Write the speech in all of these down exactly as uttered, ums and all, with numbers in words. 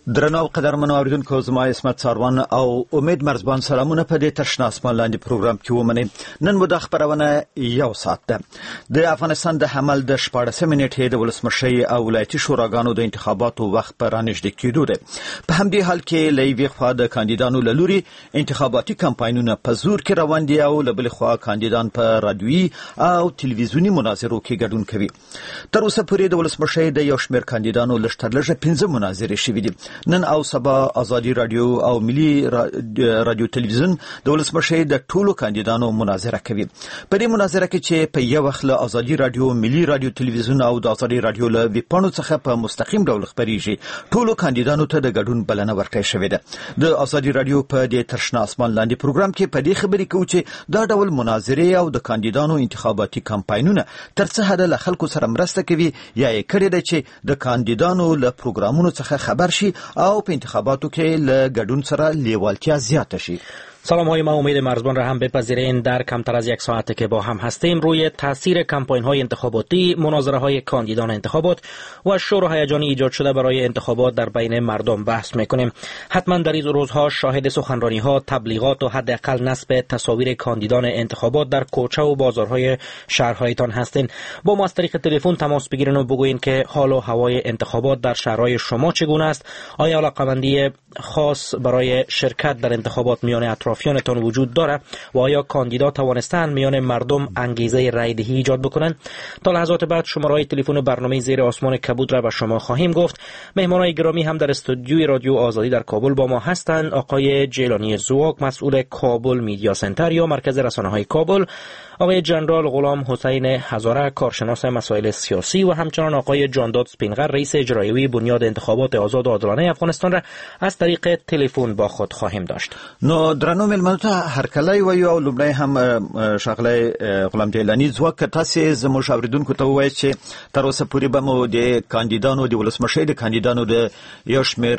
درنو او قدرمنو اوریدونکو زما اسمت ساروان او امید مرزبان سلامونه په دې تشنا اسمان لاندې پروګرام کې ومنئ. نن مو د خبرونه یو ساعت ده. د افغانستان د حمل د شپاړسمې نیټې د ولسمشرۍ او ولایتي شوراګانو د انتخاباتو وخت په رانږدې کېدو ده. په همدې حال کې له یوې خوا د کاندیدانو له لوري انتخاباتي کمپاینونه په زور کې روان دي او له بلې خوا کاندیدان په رادیوي او تلویزیوني مناظرو کې ګډون کوي. تر اوسه پورې د ولسمشرۍ د یو شمېر کاندیدانو لږ تر لږه پنځه مناظرې شوې دي. نن او سبا ازادي رادیو او ملي رادیو تلویزیون د ولسمشرۍ د ټولو کاندیدانو مناظره کوي. په دې مناظره کې چې په یو وخت له ازادي رادیو، ملي رادیو تلویزیون او د ازادي رادیو له ویبپاڼو څخه په مستقیم ډول خبريږي، ټولو کاندیدانو ته د ګډون بلنه ورکړل شوې ده. د ازادي رادیو په دې ترشنا اسمان لاندې پروګرام کې په دې خبرې کوو چې دا ډول مناظرې او د کاندیدانو انتخاباتي کمپاینونه تر څه حده له خلکو سره مرسته کوي یا یې کړې ده چې د کاندیدانو له پروګرامونو څخه خبر شي او په انتخاباتو کې له ګډون سره لیوالتیا زیاته شي. سلام های ما، امید مرزبان را هم بپذیرین. در کمتر از یک ساعته که با هم هستیم روی تاثیر کمپاین های انتخاباتی، مناظره های کاندیدان انتخابات و شور و هیجانی ایجاد شده برای انتخابات در بین مردم بحث میکنیم. حتما در این روزها شاهد سخنرانی ها، تبلیغات و حداقل نصب تصاویر کاندیدان انتخابات در کوچه و بازارهای شهرهایتان هستین. با ما از طریق تلفن تماس بگیرین و بگوین که حال و هوای انتخابات در شهرهای شما چگونه است. آیا علاقه‌مندی خاص برای شرکت در انتخابات میان اطرافیانتان وجود داره و آیا کاندیدا توانستند میان مردم انگیزه رای دهی ایجاد بکنند؟ تا لحظات بعد شماره‌های تلفن برنامه زیر آسمان کبود را به شما خواهیم گفت. مهمانان گرامی هم در استودیوی رادیو آزادی در کابل با ما هستند. آقای جیلانی زواک، مسئول کابل میدیا سنتر یا مرکز رسانه‌های کابل، آقای جنرال غلام حسین هزاره، کارشناس مسائل سیاسی، و همچنان آقای جانداد سپینغر، رئیس اجرایی بنیاد انتخابات آزاد و عادلانه افغانستان را از طریق تلفن با خود خواهیم داشت. نو درنو ملمنو ته هرکلی وایو او لومړی هم شغله غلام جیلانی زواک تاسو زموږ اوریدونکو ته وایي چې تر اوسه پورې به مو د کاندیدانو د ولسمشرۍ د کاندیدانو د یو شمېر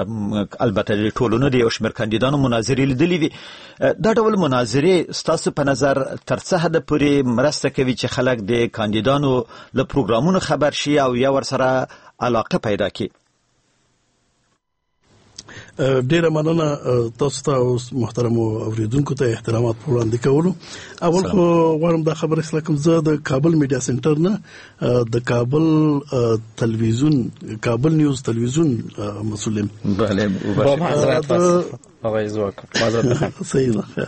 البته د ټولنو د یو شمېر کاندیدانو مناظرې لیدلې وي. دا ډول مناظرې ستاسو په نظر تر څه حد پورې مرسته کوي چې خلک د کاندیدانو له پروګرامونو خبر شي او یا ورسره علاقه پیدا کړي؟ ډیره مننه تاسو ته او محترم اوریدونکو ته احترامات وړاندې کولو. اول خو غواړم دا خبره اصلاح کوم، زه د کابل میډیا سنټر نه د کابل تلویزیون، کابل نیوز تلویزیون مسئول یم. بله، با معذرت آقای زواک، معذرت میخوام. صحیح ده. خیر.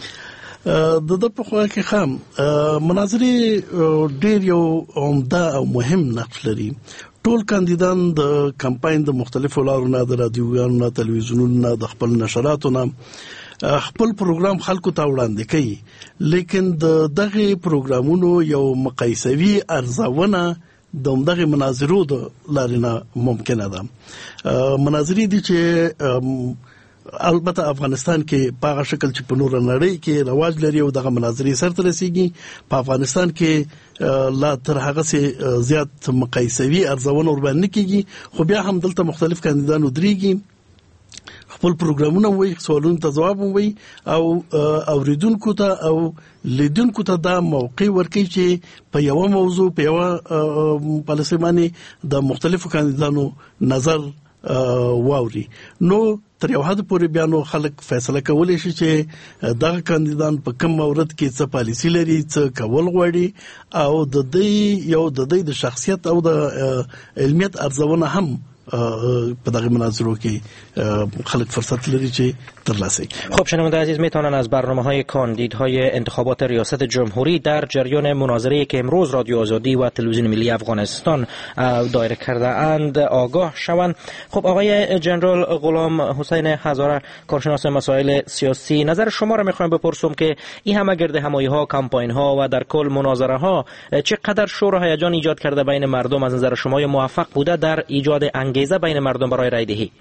د د په خوا کې خام مناظرې ډیر یو عمده او مهم نقش لري. ټول کاندیدان د کمپاین د مختلفو لارو نه، د رادیوګانو نه، تلویزیونونو نه، د خپل نشراتو نه خپل پروګرام خلکو ته وړاندې کوي، لیکن د دغه پروګرامونو یو مقایسوي ارزونه د دغه مناظرو د لارې نه ممکنه ده. مناظرې دي چې البته افغانستان کې په هغه شکل چې په نور نړۍ کې رواج لري او دغه مناظرې سرته رسیږي، په افغانستان کې لا تر هغه څه زیات مقایسوي ارزونه ورباندې کیږي. خو بیا هم دلته مختلف کاندیدان ودرېږي، خپل پروګرامونه وایي، سوالونو ته ځواب وایي او اوریدونکو ته او لیدونکو ته دا موقع ورکوي چې په یو موضوع، په یو پالیسي باندې د مختلفو کاندیدانو نظر واوري. نو تر یو حد پورې بیا نو خلک فیصله کولی شي چې دغه کاندیدان په کوم مورد کې څه پالیسي لري، څه کول غواړي، او د دې یو د دې د شخصیت او د علمیت ارزونه هم په دغه مناظرو کې خلک فرصت لري چې ترلاسه کنند. خب شنونده عزیز، میتونن از برنامه‌های کاندیدهای انتخابات ریاست جمهوری در جریان مناظره‌ای که امروز رادیو آزادی و تلویزیون ملی افغانستان دایر کرده اند آگاه شوند. خب آقای جنرال غلام حسین هزاره، کارشناس مسائل سیاسی، نظر شما را میخوایم بپرسم که این همه گرد همایی‌ها، کمپاین‌ها و در کل مناظره‌ها چقدر شور و هیجان ایجاد کرده بین مردم؟ از نظر شما موفق بوده در ایجاد انگیزه بین مردم برای رای دهی؟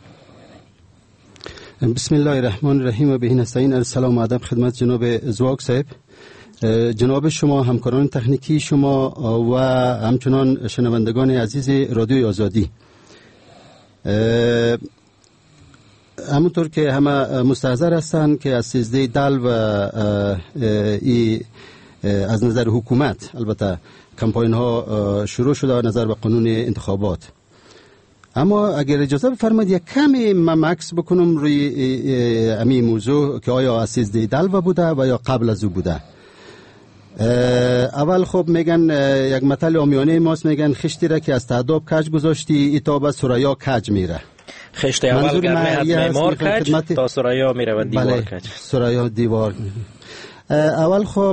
بسم الله الرحمن الرحیم و به نستعین. السلام و ادب خدمت جناب زواک صاحب، جناب شما، همکاران تکنیکی شما و همچنان شنوندگان عزیز رادیوی آزادی. همونطور که همه مستحضر هستند که از سیزده دل و ای از نظر حکومت البته کمپاین ها شروع شده و نظر به قانون انتخابات اما اگر اجازه بفرمایید یک کمی من مکس بکنم روی امی موضوع که آیا از سیزده دلو بوده و یا قبل از او بوده. اول خب میگن یک مثل عامیانه ماست، میگن خشتی را که از تعداب کج گذاشتی ایتا به سرایا کج میره. خشت اول گرمه معمار کج تا سرایا میره و دیوار کج. سرایا دیوار. اول خب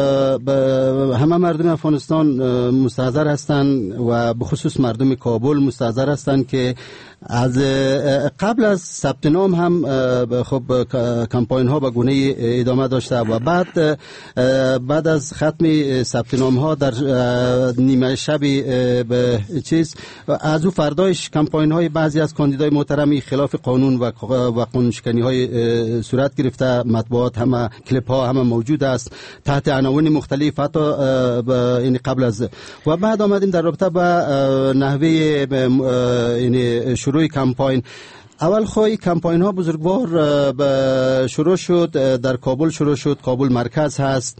همه مردم افغانستان مستحضر هستند و به خصوص مردم کابل مستحضر هستند که از قبل از ثبت نام هم خب کمپاین ها به گونه ادامه داشته و بعد بعد از ختم ثبت نام ها در نیمه شب به چیز از او فردایش کمپاین های بعضی از کاندیدای محترمی خلاف قانون و و قانون شکنی های صورت گرفته، مطبوعات همه کلیپ ها همه موجود است تحت عناوین مختلف حتی این قبل از و بعد آمدیم در رابطه با نحوه یعنی شروع کمپاین. اول خواهی کمپاین ها بزرگوار شروع شد در کابل شروع شد، کابل مرکز هست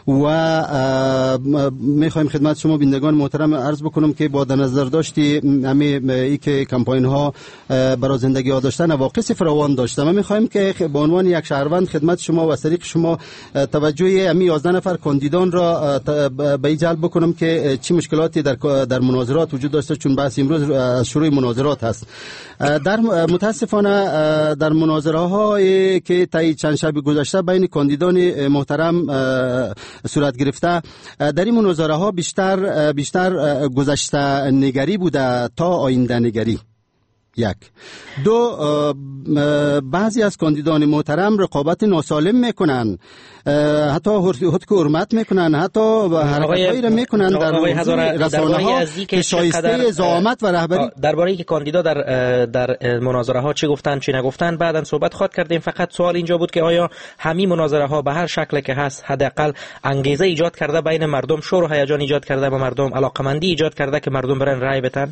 و میخوایم خدمت شما بینندگان محترم عرض بکنم که با در نظر داشتی همه ای که کمپاین ها برای زندگی ها داشتن نواقص فراوان داشته، ما میخوایم که به عنوان یک شهروند خدمت شما و از طریق شما توجه همین یازده نفر کاندیدان را به این جلب بکنم که چه مشکلاتی در در مناظرات وجود داشته، چون بحث امروز از شروع مناظرات هست. در متاسفانه در مناظره هایی که طی چند شب گذشته بین کاندیدان محترم صورت گرفته، در این مناظره ها بیشتر بیشتر گذشته نگری بوده تا آینده نگری. یک دو بعضی از کاندیدان محترم رقابت ناسالم میکنن، حتی حدک حرمت میکنن، حتی حرکت‌هایی را میکنن در رسانه‌ها که شایسته زعامت و رهبری. درباره اینکه کاندیدا در در مناظره ها چی گفتن چی نگفتن بعداً صحبت خواهد کردیم. فقط سوال اینجا بود که آیا همین مناظره ها به هر شکل که هست حداقل انگیزه ایجاد کرده بین مردم، شور و هیجان ایجاد کرده به مردم، علاقمندی ایجاد کرده که مردم برن رای بدن؟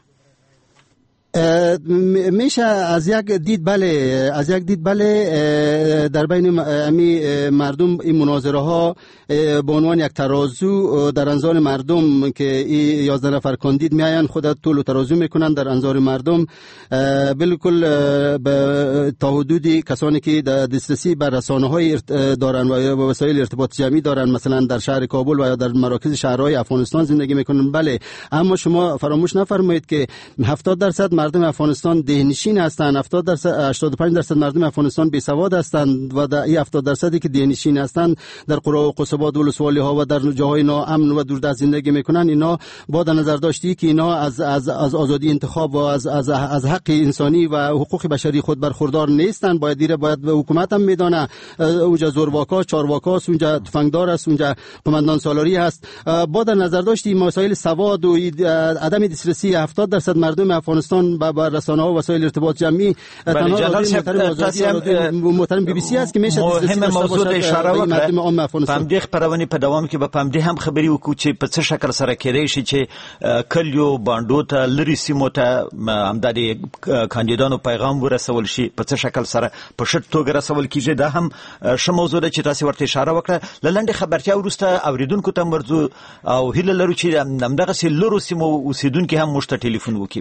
میشه از یک دید بله از یک دید بله در بین امی مردم این مناظره ها به عنوان یک ترازو در انظار مردم که این یازده نفر کاندید میاین خودت طول و ترازو میکنن در انظار مردم، بالکل تا حدودی کسانی که دسترسی بر رسانه های دارن و وسایل ارتباط جمعی دارن مثلا در شهر کابل و یا در مراکز شهرهای افغانستان زندگی میکنن بله، اما شما فراموش نفرمایید که هفتاد درصد مردم افغانستان دهنشین هستند، هفتاد درصد هشتاد و پنج درصد مردم افغانستان بی سواد هستند و در این هفتاد درصدی که دهنشین هستند در قرى و قصبات و ولسوالی ها و در جاهای ناامن و دوردست زندگی میکنن. اینا با در نظر داشتی که اینا از از از آزادی انتخاب و از از از حق انسانی و حقوق بشری خود برخوردار نیستند. باید دیره باید به حکومت هم میدانه اونجا زورواکا چارواکا اونجا تفنگدار است، اونجا قماندان سالاری هست. با در نظر داشتی مسائل سواد و عدم دسترسی هفتاد درصد مردم افغانستان با رسانه ها و وسایل ارتباط جمعی تنها محترم بی بی سی است که میشه مهم موضوع اشاره وکړه. پامدې خبرونه په دوام کې به پامدې هم خبري وکړو چې په څه شکل سره کېدای شي چې کلیو باندو ته لري سیمو ته همداري کاندیدانو پیغام ورسول شي، په څه شکل سره په شت توګه رسول کیږي. دا هم ش موضوع ده چې تاسو ورته اشاره وکړه. لنډه خبرتیا ورسته اوریدونکو ته مرزو او هیله لرو چې همدغه سي لرو سیمو اوسیدونکو هم مشته ټلیفون وکړي.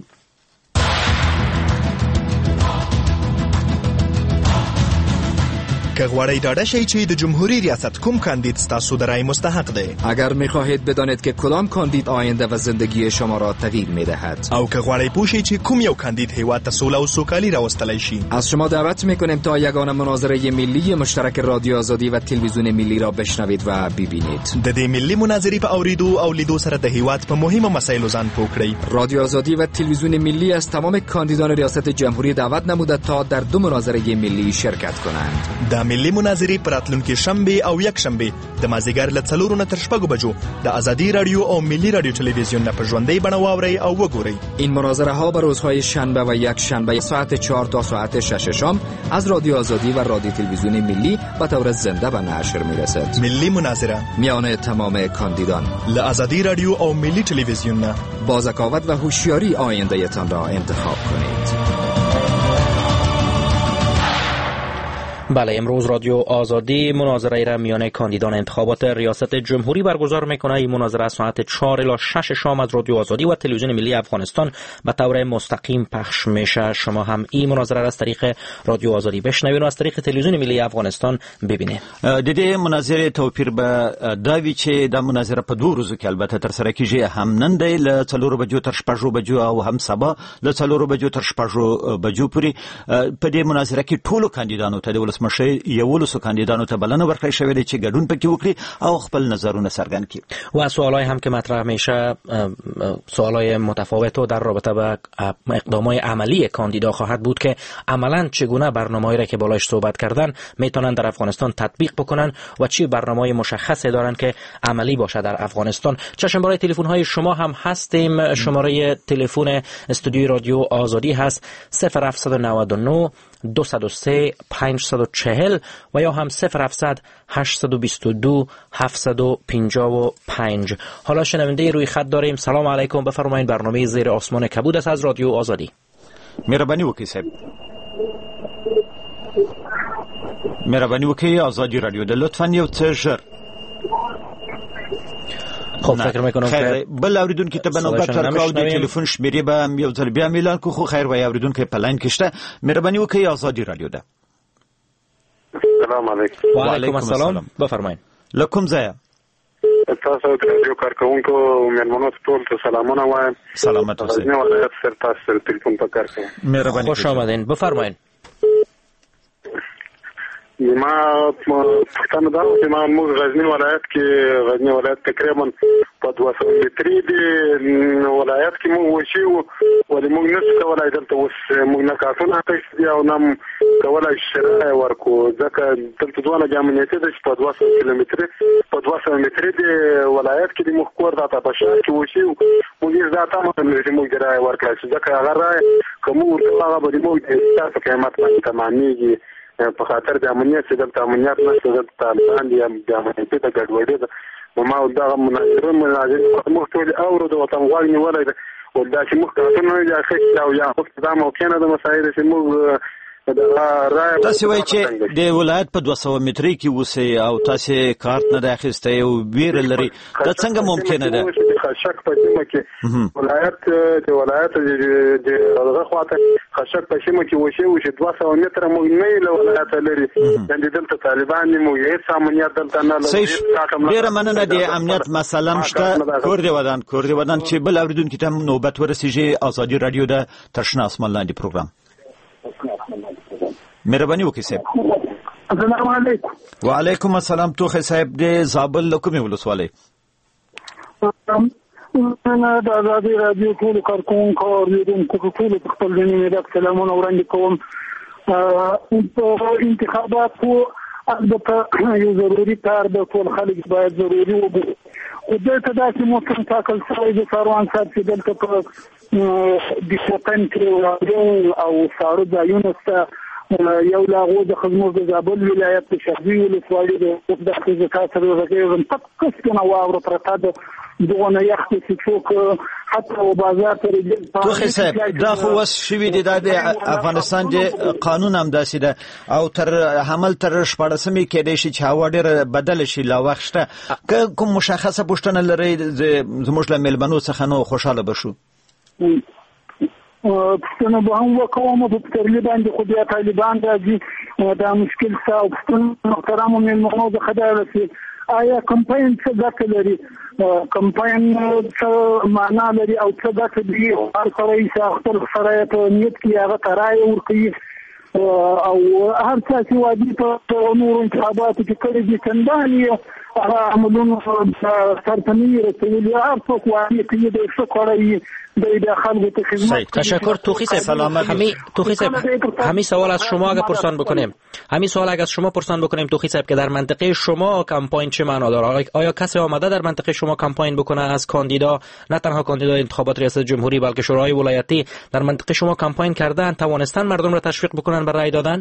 که غواړئ ډاډه شئ چې د جمهوری ریاست کوم کاندید ستاسو د رای مستحق دی، اگر میخواهید بدانید که کدام کاندید آینده و زندگی شما را تغییر میدهد، او که غواړئ پوه شئ چې کوم یو کاندید هیواد ته سوله او سوکالي راوستلی شي، از شما دعوت میکنیم تا یگانه مناظره ملی مشترک رادیو آزادی و تلویزیون ملی را بشنوید و ببینید. د دې ملی مناظرې په اوریدو او لیدو سره د هیواد په مهمه مسایلو ځان پوه کړئ. رادیو آزادی و تلویزیون ملی از تمام کاندیدان ریاست جمهوری دعوت نموده تا در دو مناظره ملی شرکت کنند. د ملی مناظرې په راتلونکي شنبه او یک شنبه د مازیګر له څلورو نه تر شپږو بجو د ازادي رادیو او ملی رادیو تلویزیون نه په ژوندۍ بڼه واورئ او وګورئ. این مناظره ها به روزهای شنبه و یک شنبه ساعت چهار تا ساعت شش شام از رادیو آزادی و رادیو تلویزیون ملی به طور زنده به نشر میرسد. ملی مناظره میان تمام کاندیدان له ازادي رادیو او ملی تلویزیون نه با ذکاوت و هوشیاری آینده‌تان را انتخاب کنید. بله، امروز رادیو آزادی مناظره را میان کاندیدان انتخابات ریاست جمهوری برگزار میکنه. این مناظره ساعت چهار الی شش شام از رادیو آزادی و تلویزیون ملی افغانستان به طور مستقیم پخش میشه. شما هم این مناظره را از طریق رادیو آزادی بشنوید و از طریق تلویزیون ملی افغانستان ببینید. د دې مناظره توپیر به داوی چې د مناظره په دوه ورځو کې البته تر سره کیږي، هم نن دی له څلورو بجو تر شپږو بجو او هم سبا له څلورو بجو تر شپږو بجو پورې. په دې مناظره کې ټولو کاندیدانو ته د ولسمشر یولسو کاندیدانو ته بلنه ورکړل شوې ده چې ګډون پکې وکړي او خپل نظرونه څرګند کړي. و سوالای هم که مطرح میشه سوالای متفاوت و در رابطه با اقدامات عملی کاندیدا خواهد بود که عملاً چگونه برنامه‌ای را که بالایش صحبت کردن میتونن در افغانستان تطبیق بکنن و چی برنامه‌ای مشخصی دارن که عملی باشه در افغانستان. چشم برای تلفن‌های شما هم هستیم. شماره تلفن استودیوی رادیو آزادی هست صفر هفت نه نه دویست و سه پانصد و چهل و یا هم صفر هفتصد هشتصد و بیست و دو هفتصد و پنجاه و پنج. حالا شنونده روی خط داریم. سلام علیکم، بفرمایید. برنامه زیر آسمان کبود است از رادیو آزادی. مهربانی وکړئ صاحب. مهربانی وکړئ آزادی رادیو د لطفاً یو څه ژر. خب فکر میکنم که بل اوریدونکو ته به نوبت ورکړو د ټلیفون شمیرې به یو ځل بیا اعلان کوو. خو خیر وای اوریدونکو په لاین کې شته. مهرباني وکړئ آزادی رادیو ده. سلام علیکم. و علیکم السلام، بفرمایئ. لکم ځای تاسو د رادیو کارکونکو مېلمنو ټول ته سلامونه وایم. سلامت اوسئ. نه ولایت سره تاسو سره ټلیفون په کار کوم. مهرباني. خوش آمدین، بفرمایئ. ما پښتنه دا چې ما موږ غزنی ولایت کې غزنی ولایت تقریبا په دوه سوه مترې دی ولایت کې موږ وشو ولې موږ نس کولای دلته اوس موږ نه کارتونه تاسو او نم کولای شرای ورکو ځکه دلته دوه جامعیت د په دوه سوه کیلومتر په دوه سوه مترې دی ولایت کې د موږ کور د تاسو کې وشو موږ یې ځاته موږ درای ورکړل ځکه هغه راي کوم هغه به موږ تاسو قیمت باندې تمامېږي په خاطر د امنیت چې د امنیت نشته د طالبان دي د امنیت د ګډوډۍ ده ما دا مناظره مناظره موږ ټول اورو د وطن غوړ نیولای ده ولدا چې موږ ته نه یا خښ او یا وخت دا مو کنه د مسایل چې موږ تاسو وایئ چې د ولایت په دوه سوه مترې کې اوسئ او تاسو کارت نه اخیستی او ویره لري، دا څنګه ممکنه ده؟ خشک په سیمه کې ولایت د ولایت د هغه خواته خشک په سیمه کې وشي او چې دوه سوه متره موږ نه له ولایت لري د دلته طالبان مو هیڅ امنیت دلته نه لري. ډیره مننه. د امنیت مسله مشته. کور دی ودان کور دی ودان چې بل اوریدونکو ته نوبت ورسیږي. آزادی رادیو د ترشنا اسمان لاندې پروګرام. مهرباني وکړئ صاحب. السلام علیکم. وعلیکم السلام. توخی صاحب د زابل له کومې ولسوالۍ؟ انا د آزادي رادیو ټول کارکونکو اوریدونکو ټول خپل د نیمه سلامونه وړاندې کوم. په انتخاباتو البته یو ضروري کار د ټول خلک باید ضروري وګوري. خو دلته داسې موسم ټاکل شوی د کاروان صاحب چې دلته په د وطن کې او ساړه ځایونو ته یو لاغو د خدمت د زابل ولایت د شهري ولسوالۍ د د خزکات سره راغلی په کسکنه واور پرته د دغه یخ چې څوک حتی و بازار ته رسیدل. توخی صاحب دا خو وس شوی دی د افغانستان د قانون هم داسې ده او تر حمل تر شپاړسمې کېدای شي چې هوا ډېره بدله شي لا وخت شته. که کوم مشخصه پوښتنه لرئ زموږ له میلمنو څخه نو خوشحاله بشو. پښتنه به هم وکوم په پټرلی باندې خو بیا طالبان راځي دا مشکل څه او پښتون محترم میلمنو د خدای رسي آیا کمپاین څه ګټه لري؟ کمپاین څه معنا لري او څه ګټه دی؟ هر سړی چې خپل سره په نیت کې هغه ترای ورکوي او هر څه چې وادي په نور انتخاباتو کې کړي دي څنګه هغه عملونه سرپنی رسولي هر څوک وادي کې د څه کړی د خلکو ته خدمت. تشکر. توخی صاحب همین توخی صاحب همین سوال از شما اگه پرسان بکنیم همین سوال اگه از شما پرسان بکنیم توخی صاحب که در منطقه شما کمپاین چه معنا داره؟ آیا کسی آمده در منطقه شما کمپاین بکنه از کاندیدا، نه تنها کاندیدا انتخابات ریاست جمهوری بلکه شورای ولایتی در منطقه شما کمپاین کردن، توانستن مردم را تشویق بکنن برای رای دادن؟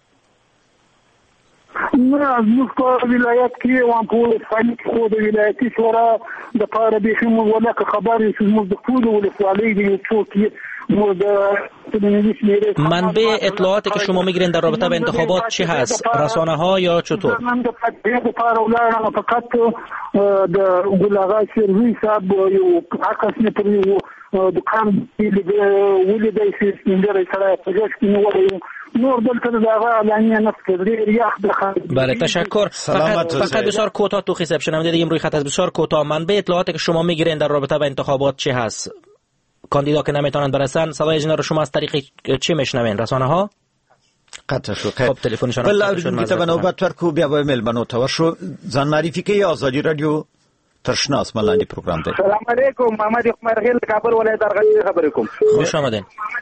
نه از موږ ولایت کې وان په ولسوالۍ کې خو د ولایتي شورا د پاره به موږ ولکه خبر یې چې موږ د ټول ولسوالۍ د څوک منبع اطلاعاتی که شما میگیرین در رابطه به انتخابات چی هست؟ رسانه ها یا چطور؟ من د پاتې لپاره ولاړم فقط د ګلاغا سروي صاحب یو عکس نه پرې دکان ولیدای شي څنګه سره پروژه کې نو نور دلته دغه اعلانیه نه کړی ریاض د بله تشکر. فقط فقط بسیار کوتاه تو خیسب شنونده دیگه روی خط از بسیار کوتاه منبع اطلاعاتی که شما میگیرین در رابطه به انتخابات چی هست؟ کاندیدا که نمیتونن برسن صدای جنا رو شما از طریق چی میشنوین؟ رسانه ها؟ قطع شو خیر. خب تلفنشون بل اوریدونکو ته نوبت ورکو بیا به ملمنو ته ورشو ځان معرفي کوي آزادي رادیو ترشناس ملاندی پروګرام دی. السلام علیکم محمد اسماعیل کابل ولایت درغه خبرې کوم. خوش آمدین.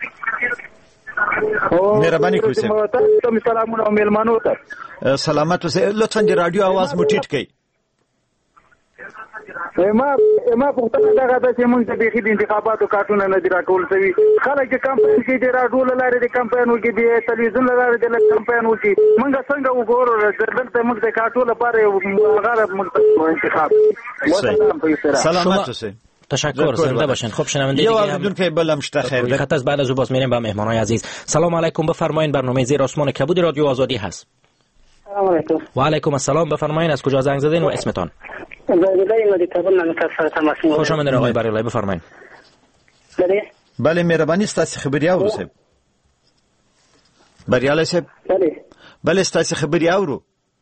مهرباني کوئ سه. تاسو سلامونه ملمنو ته. سلامت اوسئ. لطفا د رادیو आवाज مو ټیټ کړئ. ما ما پختنه دغه د چې موږ د بيخي د انتخاباتو کارتونه نه دی راټول شوی خلک چې کمپاین کې دی راټول لاره د کمپاین وکي دی تلویزیون لاره د کمپاین وکي موږ څنګه وګورو دلته موږ د کارتول لپاره غره موږ انتخاب. سلامت اوسئ. تشکر زنده باشین. خب شنونده دیگه هم بدون که بلم شته خیر ده. خط از بعد از او باز میریم با مهمانای عزیز. سلام علیکم بفرمایید برنامه زیر آسمان کبود رادیو آزادی هست. سلام علیکم. و علیکم السلام بفرمایید از کجا زنگ زدین و اسمتان؟ خوش آمدید آقای بریالای بفرمایید. بله بله مهربانی ستاسو خبري اورو صاحب. بریالای صاحب. بله بله ستاسو خبري اورو.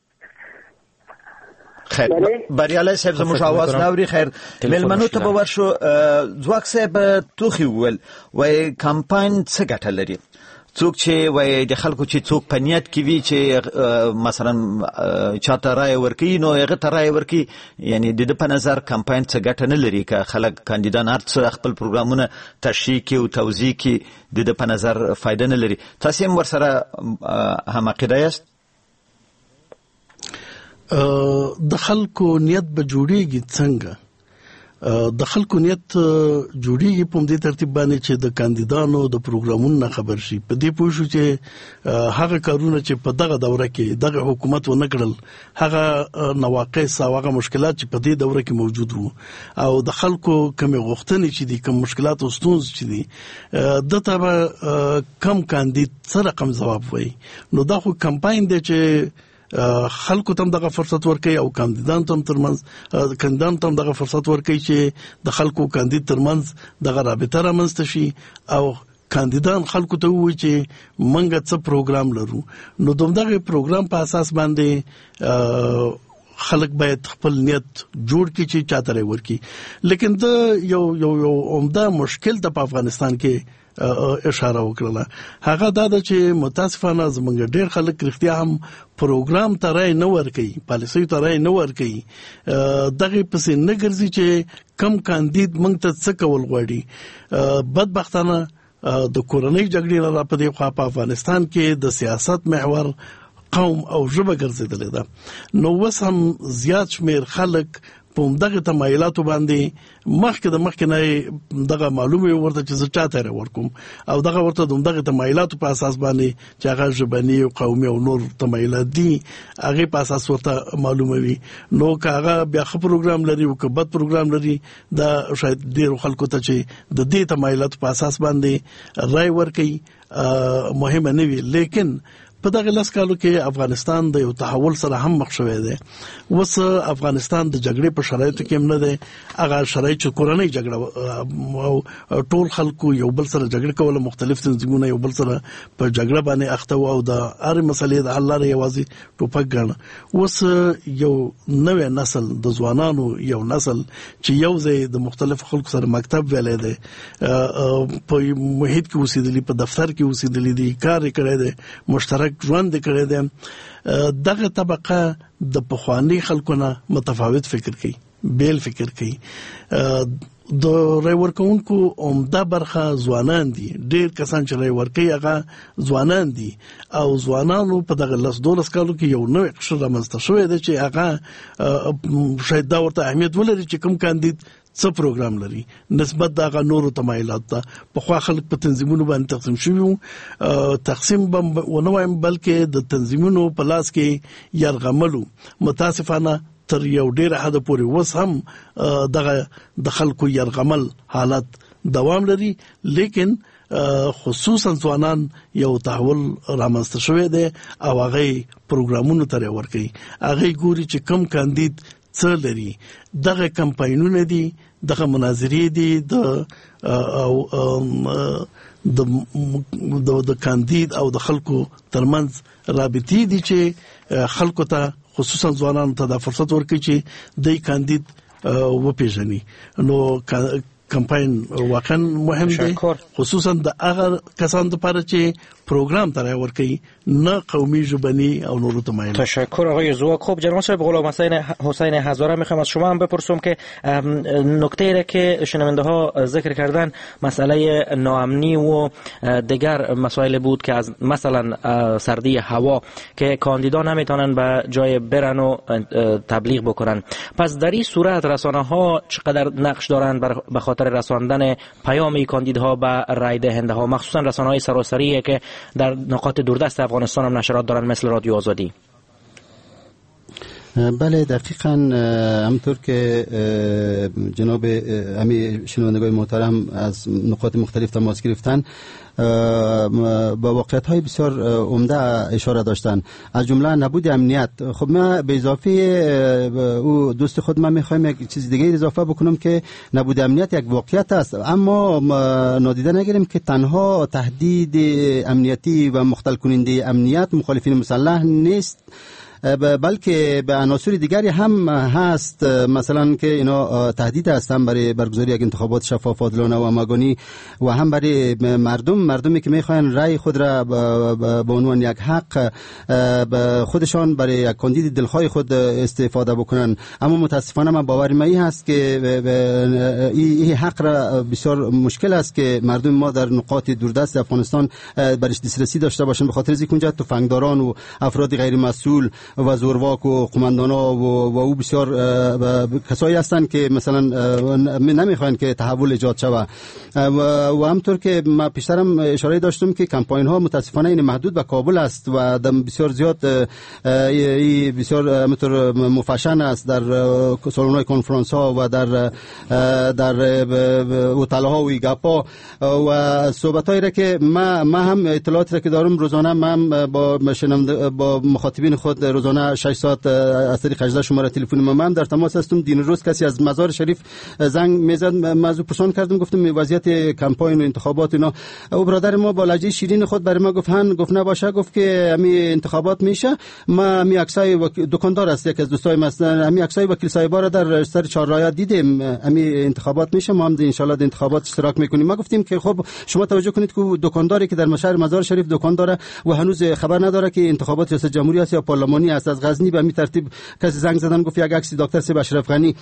خیر بریالای صاحب زموږ आवाज ناوري. خیر ملمنو ته به ورشو. ځواک صاحب توخي ول وای کمپاین څه ګټه لري؟ څوک چې وای د خلکو چې څوک پنیت کوي چې مثلا چاته رائے ورکي نو هغه ته رائے ورکي، یعنی د په نظر کمپاین څه ګټه نه لري که خلک کاندیدان هر خپل پروګرامونه تشریح کوي او توضیح کوي، د په نظر فائدہ نه لري. تاسو هم ورسره هم عقیده یاست؟ د خلکو نیت به جوړیږي څنګه؟ د خلکو نیت جوړیږي په دې ترتیب باندې چې د کاندیدانو د پروګرامونو خبر شي، په دې پوه شو چې هغه کارونه چې په دغه دوره کې دغه حکومت و نه کړل، هغه نواقص او هغه مشکلات چې په دې دوره کې موجود وو او د خلکو کوم غوښتنې چې دي، کوم مشکلات او ستونزې چې دي، د ته کم کاندید سره رقم جواب وایي. نو دا خو کمپاین دی چې خلکو تم دغه فرصت ورکړي او کاندیدان تم ترمنځ کاندیدان تم دغه فرصت ورکړي چې د خلکو کاندید ترمنځ دغه رابطه رامنځته شي او کاندیدان خلکو ته وایي چې منګه څه پروګرام لرو. نو دغه پروګرام په اساس باندې خلک باید خپل نیت جوړ کړي چې چاته ورکی. لیکن د یو یو یو عمده مشکل د افغانستان کې اشاره وکړه، هغه دا ده چې متاسفانه زمونږ ډېر خلک رښتیا هم پروګرام ته رای نه ورکوي، پالیسۍ ته رای نه ورکوي، دغه پسې نه ګرځي چې کم کاندید موږ ته څه کول غواړي. بدبختانه د کورنۍ جګړې را په دې خوا په افغانستان کې د سیاست محور قوم او ژبه ګرځېدلې ده. نو اوس هم زیات شمېر خلک په دغه تمایلاتو باندې مخکې د مخکې نه دغه معلومه ورته چې زه چاته ورکوم او دغه ورته دغه تمایلاتو په اساس باندې چې هغه ژبني او قومي او نور تمایلات دي هغه په اساس ورته معلومه وي. نو هغه بیا خپل پروګرام لري او کبد پروګرام لري، دا شاید ډیر خلکو ته چې د دې تمایلاتو په اساس باندې رائے ورکړي مهمه نه وي. لیکن په دغه لاس کالو کې افغانستان د یو تحول سره هم مخ شوی دی. وس افغانستان د جګړې په شرایطو کې هم نه دی، هغه شرایط چې کورنۍ جګړه او ټول خلکو یو بل سره جګړه کوله، مختلف تنظیمونه یو بل سره په جګړه باندې اخته وو او د هر مسلې د حل لپاره یوازې ټوپک ګڼه. اوس یو نوې نسل د ځوانانو یو نسل چې یو ځای د مختلف خلکو سره مکتب ویلې دی، په محیط کې اوسېدلی، په دفتر کې اوسېدلی دي، کار کړی دی، مشترک ژوند کړی دی. دغه طبقه د پخوانی خلکو نه متفاوت فکر کوي، بیل فکر کوي. د رای ورکونکو عمده برخه ځوانان دي، ډېر کسان چې رای ورکوي هغه ځوانان دي او ځوانانو په دغه لس دولس کالو کې یو نوې قشر رامنځته شوی دی چې هغه شاید دا ورته اهمیت ولري چې کوم کاندید څه پروګرام لري نسبت دغه نورو تمایلات ته. پخوا خلک په تنظیمونو باندې تقسیم شوي وو، تقسیم به ونه وایم بلکې د تنظیمونو په لاس کې یرغملو. متاسفانه تر یو ډیر حد پورې وس هم دغه د خلکو یرغمل حالت دوام لري. لیکن خصوصا ځوانان یو تحول رامنځته شوی دی او هغه پروګرامونو تر ورکي هغه ګوري چې کم کاندید څه لري دغه کمپاینونه دي دغه مناظرې دي د او د د کاندید او د خلکو ترمنځ رابطې دي چې خلکو ته خصوصا ځوانانو ته د فرصت ورکړي چې د کاندید وپیژني نو کمپاین واقعا مهم دی خصوصا د هغه کسانو لپاره چې پروگرام تر ورکی نه قومی ژبنی او نورو تمایل. تشکر آقای زواک. خب جناب صاحب غلام حسین حسین هزاره میخوام از شما هم بپرسم که نکته را که شنونده ها ذکر کردن مسئله ناامنی و دیگر مسائل بود که از مثلا سردی هوا که کاندیدا نمیتونن به جای برن و تبلیغ بکنن. پس در این صورت رسانه ها چقدر نقش دارند به خاطر رساندن پیام کاندیدها به رای دهنده ها، مخصوصا رسانه های سراسری که در نقاط دوردست افغانستان هم نشرات دارن مثل رادیو آزادی؟ بله دقیقاً همطور که جناب امی شنوندگان محترم از نقاط مختلف تماس گرفتن با واقعیت‌های بسیار عمده اشاره داشتن، از جمله نبود امنیت. خب ما به اضافه او دوست خود من می‌خوایم یک چیز دیگه اضافه بکنم که نبود امنیت یک واقعیت است، اما نادیده نگیریم که تنها تهدید امنیتی و مختل کننده امنیت مخالفین مسلح نیست، بلکه به عناصر دیگری هم هست، مثلا که اینا تهدید هستن برای برگزاری یک انتخابات شفاف، عادلانه و همگانی و هم برای مردم مردمی که میخواین رأی خود را به عنوان یک حق خودشان برای یک کاندید دلخواه خود استفاده بکنن. اما متاسفانه من باور من هست که این حق را بسیار مشکل است که مردم ما در نقاط دوردست افغانستان برش دسترسی داشته باشن، به خاطر اینکه اونجا تفنگداران و افراد غیر مسئول و زورواک و قماندانا و, و او بسیار کسایی هستند که مثلا نمیخواین که تحول ایجاد شود. و همطور که ما پیشترم اشاره داشتم که کمپاین ها متاسفانه این محدود به کابل است و بسیار زیاد بسیار همطور مفشن است در سالن های کنفرانس ها و در در هتل ها و گپا و صحبت هایی را که ما ما هم اطلاعاتی را که دارم روزانه من با با مخاطبین خود روزانه شش ساعت از طریق هجده شماره تلفن ما هم در تماس هستم. دین روز کسی از مزار شریف زنگ میزد، موضوع پرسان کردم، گفتم وضعیت کمپاین و انتخابات اینا. او برادر ما با لهجه شیرین خود برای ما گفت هن گفت نباشه، گفت که امی انتخابات میشه. ما می عکسای دکاندار است، یک از دوستای ما امی عکسای وکیل صاحبا را در سر چهارراه دیدیم، امی انتخابات میشه، ما هم ان شاء الله در انتخابات اشتراک میکنیم. ما گفتیم که خب شما توجه کنید که دکانداری که در شهر مزار شریف دکان داره و هنوز خبر نداره که انتخابات ریاست جمهوری است یا پارلمانی است، از غزنی به می ترتیب کسی زنگ زدن گفت یک عکس دکتر سیب اشرف غنی.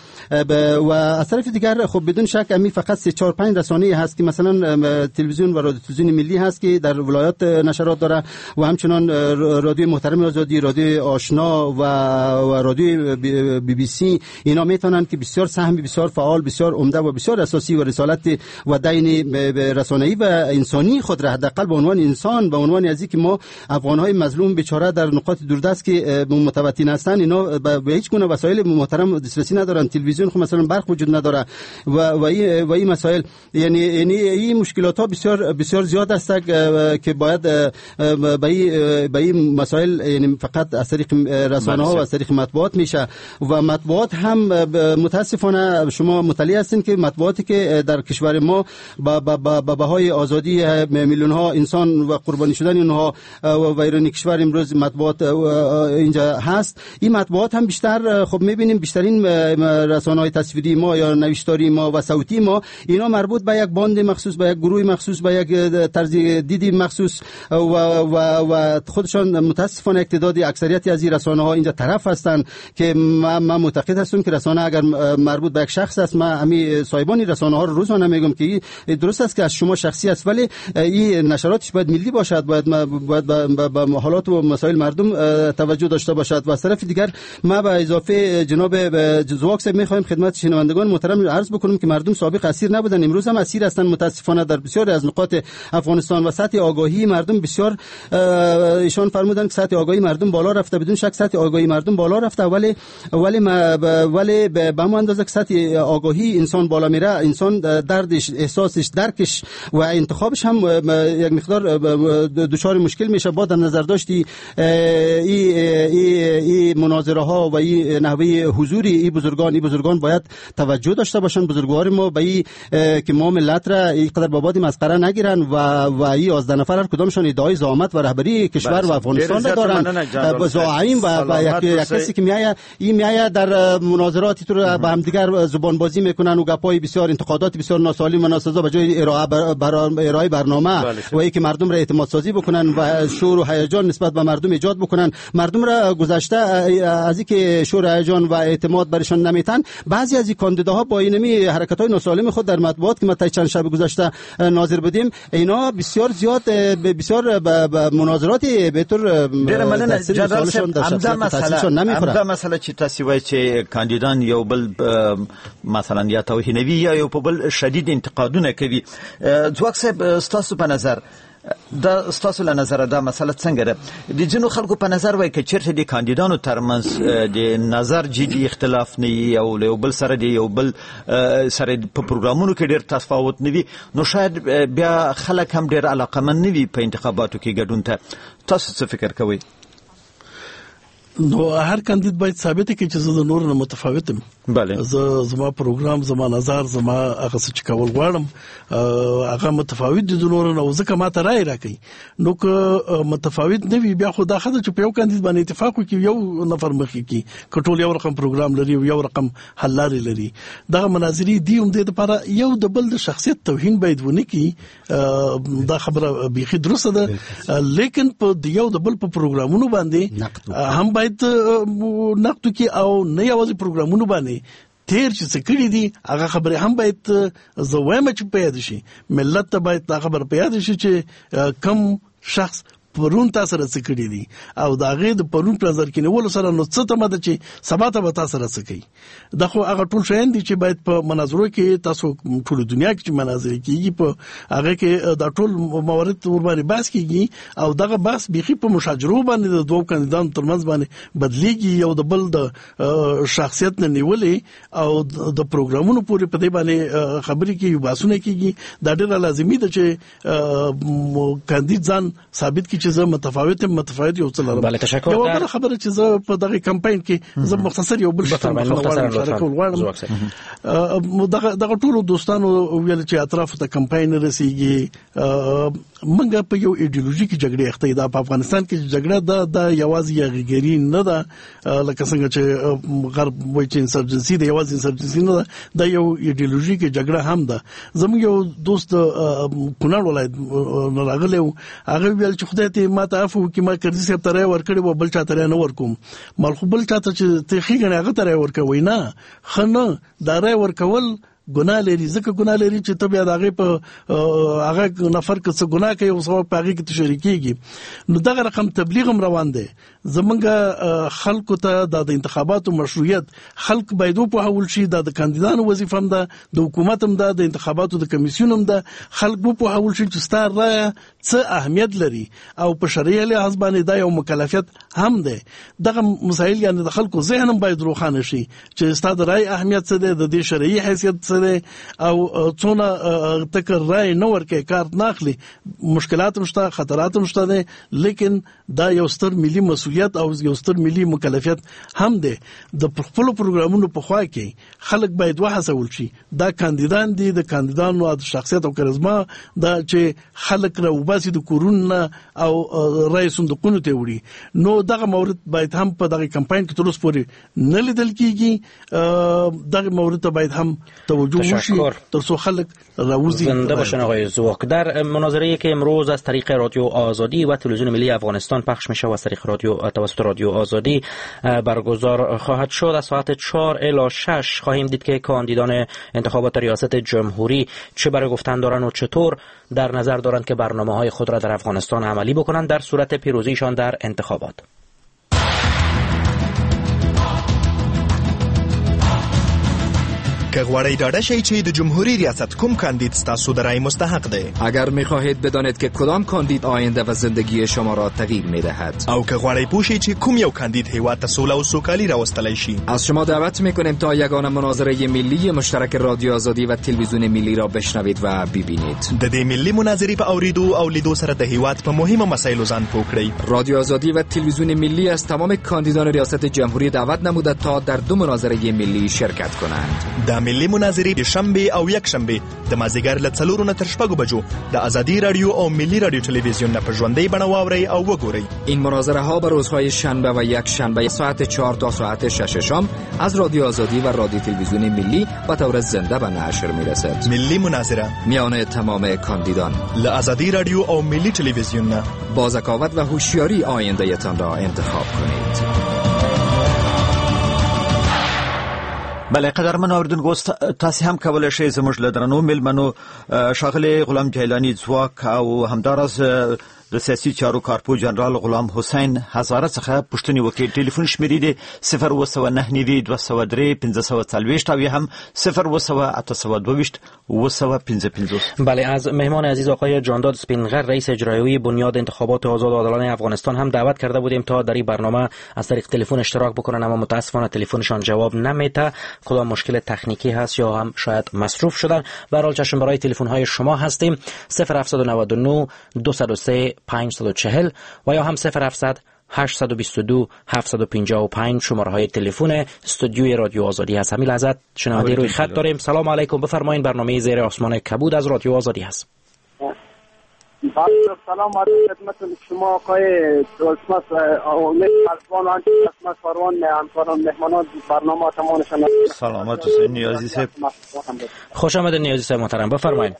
و از طرف دیگر خب بدون شک امی فقط سه چهار پنج رسانه هست که مثلا تلویزیون و رادیو تلویزیون ملی هست که در ولایات نشرات داره و همچنان رادیو محترم آزادی، رادیو آشنا و رادیو بی بی سی، اینا میتونن که بسیار سهم بسیار فعال، بسیار عمده و بسیار اساسی و رسالت و دین رسانه‌ای و انسانی خود را حداقل به عنوان انسان، به عنوان ازی که ما افغان‌های مظلوم بیچاره در نقاط دوردست که متوطن هستن، اینا به هیچ گونه وسایل محترم دسترسی ندارن. تلویزیون خب مثلا برق وجود نداره و و این و این مسائل، یعنی یعنی این مشکلات ها بسیار بسیار زیاد است که باید به این مسائل یعنی فقط از طریق رسانه ها و از طریق مطبوعات میشه. و مطبوعات هم متاسفانه شما مطلع هستین که مطبوعاتی که در کشور ما با با بهای آزادی میلیون ها انسان و قربانی شدن اونها و ویرانی کشور امروز مطبوعات اینجا هست، این مطبوعات هم بیشتر خب میبینیم بیشترین رسانه‌های تصویری ما یا نوشتاری ما و صوتی ما اینا مربوط به یک باند مخصوص، به یک گروه مخصوص، به یک طرز دیدی مخصوص و و و خودشان متاسفانه اقتداد اکثریتی از این رسانه‌ها اینجا طرف هستند که من معتقد هستم که رسانه اگر مربوط به یک شخص است، من همین صاحبان رسانه‌ها رو روزانه میگم که درست است که از شما شخصی است ولی این نشراتش باید ملی باشد، باید باید به حالات و مسائل مردم توجه داشته باشد. و از طرف دیگر ما به اضافه جناب زواک صاحب می‌خوایم خدمت شنوندگان محترم عرض بکنم که مردم سابق اسیر نبودن، امروز هم اسیر هستند. متاسفانه در بسیاری از نقاط افغانستان و سطح آگاهی مردم بسیار ایشان فرمودن که سطح آگاهی مردم بالا رفته، بدون شک سطح آگاهی مردم بالا رفته، ولی ولی ولی به همون اندازه که سطح آگاهی انسان بالا میره، انسان دردش، احساسش، درکش و انتخابش هم یک مقدار دچار مشکل میشه. با در نظر داشتی این این مناظره ها و این نحوه حضوری این بزرگان این بزرگان باید توجه داشته باشن. بزرگوار ما به این که ما ملت را اینقدر باباد مسخره نگیرن و و این از نفر هر کدامشون ادعای زعامت و رهبری کشور و افغانستان دارن. زعایم و یک کسی که میآید این میآید در مناظراتی تو به هم دیگر زبان بازی میکنن و گپای بسیار انتقادات بسیار ناسالم و ناسزا به جای ارائه برنامه و اینکه مردم را اعتماد سازی بکنن و شور و هیجان نسبت به مردم ایجاد بکنن. مردم را گذشته از اینکه شور و هیجان و اعتماد برشان نمیتن، بعضی از این کاندیداها با اینمی حرکت‌های ناسالم خود در مطبوعات که ما تا چند شب گذشته ناظر بودیم، اینا بسیار زیاد بسیار مناظرات به طور جنرال امدا مسئله امدا مسئله چې تاسو وایي چې کاندیدان یو بل مثلا یا توهینوي یا یو په بل شدید انتقادونه کوي. ځواک صاحب ستاسو په نظر دا ستاسو له نظر دا مسله څنګه ده؟ د جنو خلکو په نظر وایي چې چیرته د کاندیدانو ترمنځ د نظر جدي اختلاف نه وي او له بل سره دی یو بل سره په پروګرامونو کې ډېر تفاوت نه وي، نو شاید بیا خلک هم ډېر علاقمند نه وي په انتخاباتو کې ګډون ته. تاسو څه فکر کوئ؟ نو هر کاندید باید ثابت کړي چې زه د نور نه متفاوت یم. بله زه زما پروګرام زما نظر زما هغه څه چې کول غواړم هغه متفاوت دي د نور نه، ځکه ماته رائے راکړي. نو که متفاوت نه وي بیا خو دا خدای چې په یو کاندید باندې اتفاق وکړي، یو نفر مخکې کی کټول یو رقم پروګرام لري او یو رقم حل لارې لري. دا مناظري دی هم د لپاره یو د بل د شخصیت توهین باید ونه کی. دا خبره بيخي درسته ده، لیکن په یو د بل په پروګرامونو باندې هم باید نقد کی او نه یوازې پروګرامونو باندې تیر چې څه کړی دي هغه خبره هم باید زوامه چې پیدا شي. ملت ته باید دا خبره پیدا شي چې کم شخص پرون تاسو سره څه کړی دي او دا غي د پرون په نظر کې نیول سره نو څه ته مده چې سبا ته به تاسو سره څه کوي. دا خو هغه ټول شین دي چې باید په مناظرو کې تاسو ټول دنیا کې چې مناظره کیږي په هغه کې دا ټول موارد ور باندې بحث کیږي او دغه بحث بيخي په مشاجرو باندې د دوه کاندیدانو ترمنځ باندې بدليږي یو د بل د شخصیت نه نیولې او د پروګرامونو پورې په دې باندې خبرې کیږي باسونه کیږي. دا ډېر لازمي ده چې کاندید ځان ثابت کړي چې زه متفاوت متفاوت یو څه لرم. بله تشکر. یو بل خبره چې زه په دغه کمپاین کې زه مختصر یو بل شته غواړم. دغه دغه ټول دوستانو ویل چې اطراف ته کمپاین رسیږي. منګه په یو ایډیولوژیک جګړه اخته ده په افغانستان کې. جګړه دا د یوازې یغیګری نه ده لکه څنګه چې غرب وایي چې انسرجنسي ده، یوازې انسرجنسي نه ده، دا یو ایډیولوژیک جګړه هم ده. زموږ یو دوست کونړ ولایت نه راغلی، هغه ویل چې خدای ته ما ته عفو کې ما کړی سي ترې ور کړی و بل چا ترې نه ور کوم. مال خو بل چا ته چې ته خېګنه هغه ترې ور کوي نه خنه دارې ور کول ګناه لري. ځکه ګناه لري چې ته بیا دغه په هغه نفر کې څه ګناه کوي او ثواب پاږي کې شریکيږي. نو دغه رقم تبلیغ هم روان دی. زمونږ خلکو ته د انتخاباتو مشروعیت خلک باید په حول شي. د کاندیدانو وظیفه هم ده، د حکومت هم ده، د انتخاباتو د کمیسیون هم ده. خلک په حول شي چې ستاره رائے څه اهمیت لري او په شرعي لحاظ باندې دا یو مکلفیت هم ده. دغه مسایل یعنی د خلکو ذهن هم باید روښانه شي چې ستاره رائے اهمیت څه ده، د دې شرعي حیثیت څه ده او څونه تکر رائے نه ورکه کارت ناخلي. مشکلات مشته، خطرات مشته ده، لیکن دا یو ستر ملي مسؤلیت او یو ستر ملي مکلفیت هم ده. د خپل پروګرامونو په خوا کې خلک باید وهڅول شي. دا کاندیدان دي، د کاندیدانو د شخصیت او کاریزما دا چې خلک را وباسي د کورونه او رئیس صندوقونو ته وړي. نو دغه مورد باید هم په دغه کمپاین کې تر اوسه پورې نه لیدل کیږي. دغه مورد ته باید هم توجه وشي تر څو خلک راوځي. زنده باشن آقای زواک. در مناظره‌ای که امروز از طریق رادیو آزادی و تلویزیون ملی افغانستان پخش میشه و از طریق رادیو توسط رادیو آزادی برگزار خواهد شد، از ساعت چهار الی شش خواهیم دید که کاندیدان انتخابات ریاست جمهوری چه برای گفتن دارن و چطور در نظر دارند که برنامه‌های خود را در افغانستان عملی بکنند در صورت پیروزیشان در انتخابات. که غواړئ ډاډه شئ چې د جمهوریت ریاست کوم کاندید ستاسو د رای مستحق دی. اگر می‌خواهید بدانید که کدام کاندید آینده و زندگی شما را تغییر می‌دهد، او که غواړئ پوه شئ چې کوم یو کاندید هیواد ته سوله او سوکالي راوستلی شي، از شما دعوت می‌کنیم تا یگانه مناظره ملی مشترک رادیو آزادی و تلویزیون ملی را بشنوید و ببینید. د دې ملي مناظرې په اوریدو او لیدو سره د هیواد په مهمه مسایلو ځان پوه کړئ. رادیو آزادی و تلویزیون ملی از تمام کاندیدان ریاست جمهوری دعوت نموده تا در دو مناظره ملی شرکت کنند. د ملي مناظرې د شنبه او یک شنبه د مازیګر له څلورو نه تر شپږو بجو د آزادی رادیو او ملی رادیو تلویزیون نه په ژوندۍ بڼه واورئ او وګورئ. این مناظره ها به روزهای شنبه و یک شنبه ساعت چهار تا ساعت شش شام از رادیو آزادی و رادیو تلویزیون ملی به طور زنده به نشر میرسد. ملی مناظره میان تمام کاندیدان ل آزادی رادیو او ملی تلویزیون نه با ذکاوت و هوشیاری آینده تان را انتخاب کنید. بله قدرمن اوریدونکو تاسو هم کولای شئ زموږ له درنو مېلمنو ښاغلی غلام جیلانی ځواک او همداراز د سیاسي چارو کارپو جنرال غلام حسین هزاره څخه پوښتنې وکړې. ټلیفون شمیرې دی صفر اوه سوه نهه نوي دوه سوه درې پنځه سوه څلوېښت او یا هم صفر اوه سوه اته سوه دوهویشت اوه سوه پنځه پنځوس. بله از مهمان عزیز آقای جانداد سپینغر رئیس اجرایی بنیاد انتخابات آزاد و عادلانه افغانستان هم دعوت کرده بودیم تا در این برنامه از طریق تلفن اشتراک بکنن، اما متاسفانه تلفنشان جواب نمیده. کدام مشکل تکنیکی هست یا هم شاید مصروف شدن. به هر حال چشم برای تلفن های شما هستیم. صفر هفت نه نه دو صفر سه پنج صفر چهل و یا هم صفر هفتصد هشتصد و بیست و دو هفتصد و پنجاه و پنج شماره های تلفن استودیوی رادیو آزادی هست. همین لحظه شنونده روی خط داریم. سلام علیکم، بفرمایید. برنامه زیر آسمان کبود از رادیو آزادی هست. سلام علیکم خدمت شما آقای دولتمس امید مرزبان و دولتمس فروان همکاران مهمانان برنامه تمامشان. سلامت حسین نیازی صاحب. خوش آمدید نیازی صاحب محترم، بفرمایید.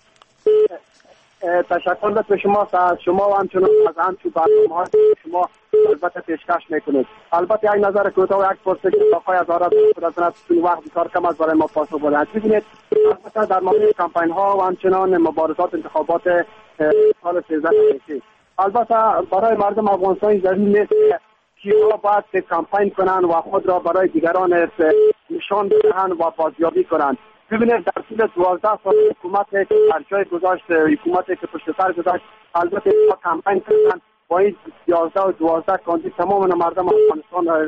تشکر به شما از شما و همچنان از همچون برنامه‌ها شما البته پیشکش میکنید. البته یک نظر کوتاه و یک پرسش آقای هزاره خدمت چون وقت بسیار کم است برای ما پاسخ بدهید. ببینید البته در مورد کمپین ها و همچنان مبارزات انتخابات سال سیزده میشه. البته برای مردم افغانستان ضروری نیست که ها باید کمپین کنند و خود را برای دیگران نشان بدهند و بازیابی کنند. ببینید در طول دوازده سال حکومت که در جای گذاشت، حکومت که پشت سر گذاشت، البته ما کمپین کردن با این یازده و دوازده کاندید تمام مردم افغانستان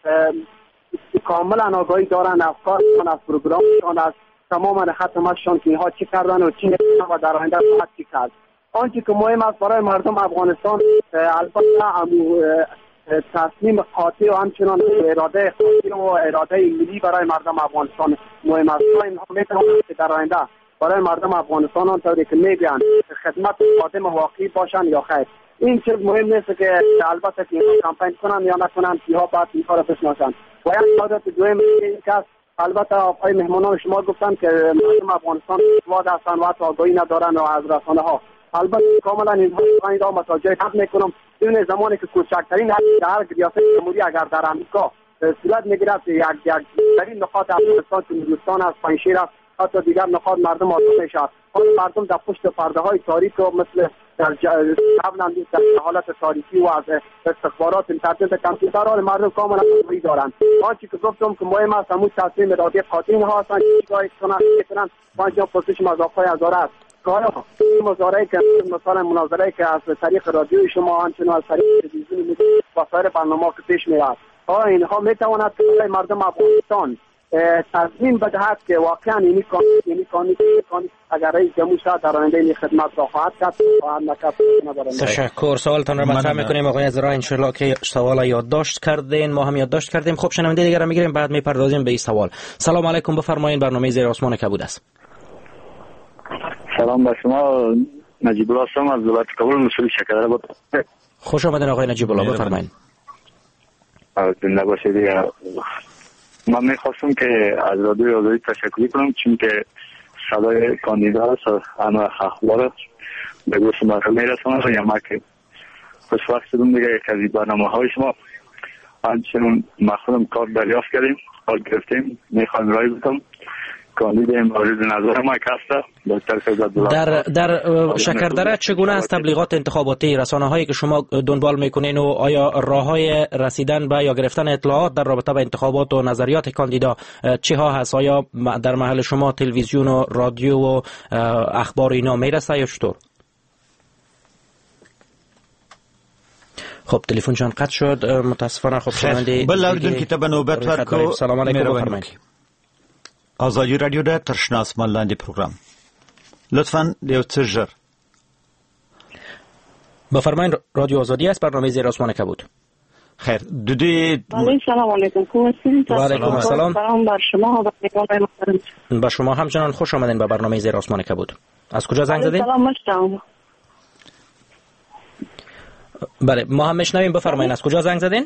کاملا آگاهی دارن، افکارشان از پروگرامشان از تمام ختمشان که اینها چی کردن و چی نکردن و در آینده باید چی کرد. آنچه که مهم است برای مردم افغانستان البته تصمیم قاطع و همچنان اراده قاطع و اراده ملی برای مردم افغانستان مهم است. اینها میتوانند که در آینده برای مردم افغانستان آنطوری که میگن خدمت خادم واقعی باشن یا خیر. این چیز مهم نیست که البته که اینها کمپین کنن یا نکنن، که ها باید این کار بشناسن. و یک عادت دوم این که البته آقای مهمانان شما گفتن که مردم افغانستان واد هستن و حتی آگاهی ندارن و از رسانه ها. البته کاملا اینها اینها متوجه حق میکنم. این زمانی که کوچکترین در ریاست جمهوری اگر در امریکا صورت میگیرد یک یک در این نقاط افغانستان که هندوستان است، پنجشیر است، حتی دیگر نقاط مردم آزاد میشد. آن مردم در پشت پرده های تاریک و مثل در قبلا در حالت تاریکی و از استخبارات اینترنت کامپیوترها مردم کاملا آگاهی دارند. آنچه که گفتم که مهم است همون تصمیم اراده قاطع اینها هستند که چیکار کنند پنج پرسش از آقای هزاره است. کارا این مزارعه که مثلا مناظره که از طریق رادیو شما همچنان از طریق تلویزیون و سایر برنامه‌ها که پیش میاد ها اینها میتواند که مردم افغانستان تصمیم بدهد که واقعا اینی کانون اینی کانون اگر رئیس جمهور شد در آینده این خدمت را خواهد کرد خواهد نکرد. تشکر. سوالتان را مطرح میکنیم آقای هزاره. ان شاءالله که سوال یادداشت کردین، ما هم یادداشت کردیم. خب شنونده دیگر میگیریم بعد میپردازیم به این سوال. سلام علیکم، بفرمایید. برنامه زیر آسمان کبود است. سلام به شما، نجیب الله هستم از ولایت کابل، مسئول شکر بود. خوش آمدین آقای نجیب الله، بفرمایید. زنده باشید. من میخواستم که از رادیو آزادی تشکر کنم چون که صدای کاندیدا است، همه اخبار به گوش مردم میرساند و یما که خوشوقت شدم دیگه یک از برنامه های شما همچنین ما خودم کار دریافت کردیم، کار گرفتیم، میخوام رای بدم کاندید مورد نظر ما کسته دکتر فیض‌الله در در شکردره چگونه است تبلیغات انتخاباتی رسانه هایی که شما دنبال میکنین و آیا راههای رسیدن به یا گرفتن اطلاعات در رابطه با انتخابات و نظریات کاندیدا چه ها هست؟ آیا در محل شما تلویزیون و رادیو و اخبار اینا میرسه یا چطور؟ خب تلفنشان قطع شد متاسفانه. خب شنونده بل اوریدونکو کې ته به نوبت ورکړو. سلام علیکم بفرمایئ. آزادی رادیو ده تر شنه اسمان لاندې پروګرام لطفاً یو څه ژر بفرمایئ. رادیو آزادی است، برنامه زیر آسمان کبود. خیر د دې سلام علیکم. و علیکم السلام. سلام بر شما و پیغام محترم. با شما همچنان خوش آمدین به برنامه زیر آسمان کبود. از کجا زنگ زدین؟ سلام مشتاق. بله ما هم میشنویم، بفرمایید از کجا زنگ زدین؟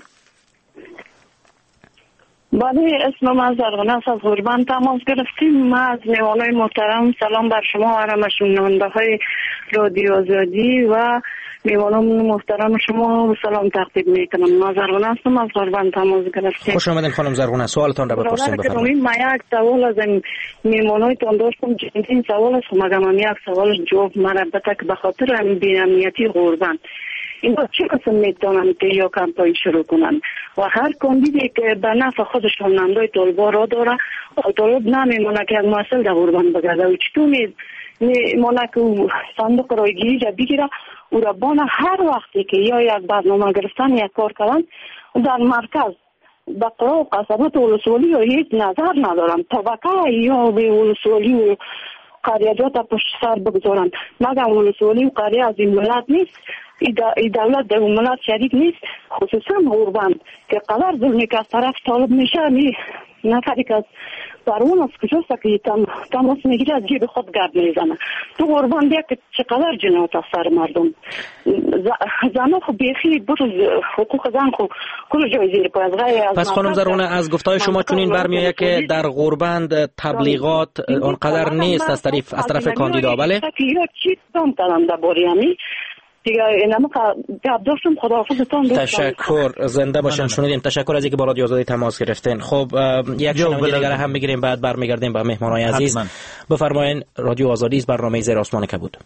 بله اسم من زرغونه است، از قربان تماس گرفتیم. ما از میوانای محترم سلام بر شما و همشنوننده های رادیو آزادی و میوانان محترم شما سلام تقدیم میکنم. ما زرغونه هستم، از قربان تماس گرفتیم. خوش آمدین خانم زرغونه، سوالتان را بپرسید بفرمایید. ما یک سوال از میوانای تان داشتم، چندین سوال است مگر من یک سوال جواب مربوطه که به خاطر بی‌امنیتی قربان اینا چه قسم میتونن که یا کمپاین شروع کنن و هر کاندیدی که به نفع خودشون نمدای طالبا را داره طالب نمیمونه که یک مسئله در قربان بگرده و چطور میمونه که صندوق رایگیری را بگیره او را بانه هر وقتی که یا یک برنامه گرفتن یک کار کردن در مرکز به قرار و قصبات ولسوالی یا هیچ نظر ندارن طبقه یا به ولسوالی و قریجات پشت سر بگذارن مگر ولسوالی و قریه از این ملت نیست، ای دولت در اون ملت شریک نیست، خصوصا قربان که قدر ظلمی که از طرف طالب میشه می نفری که از برون از کجاست که تم تماس میگیره از جیب خود گرد میزنه. تو قربان بیا که چقدر جنایت از سر مردم زنها خب بیخی بروز حقوق زن خب کل جای زیر پای از غیر از پس خانم زرغونه از گفتهای شما چنین برمیآید که در قربند تبلیغات اونقدر نیست از طرف از طرف کاندیدا. بله چی دام کردم در باری همی دیگه اینم گپ داشتم. خداحافظتون. تشکر، زنده باشین. شنیدین، تشکر از اینکه با رادیو آزادی تماس گرفتین. خب یک شنونده دیگر هم میگیریم بعد برمیگردیم به مهمانای عزیز. بفرمایین. رادیو آزادی است، برنامه زیر آسمان کبود.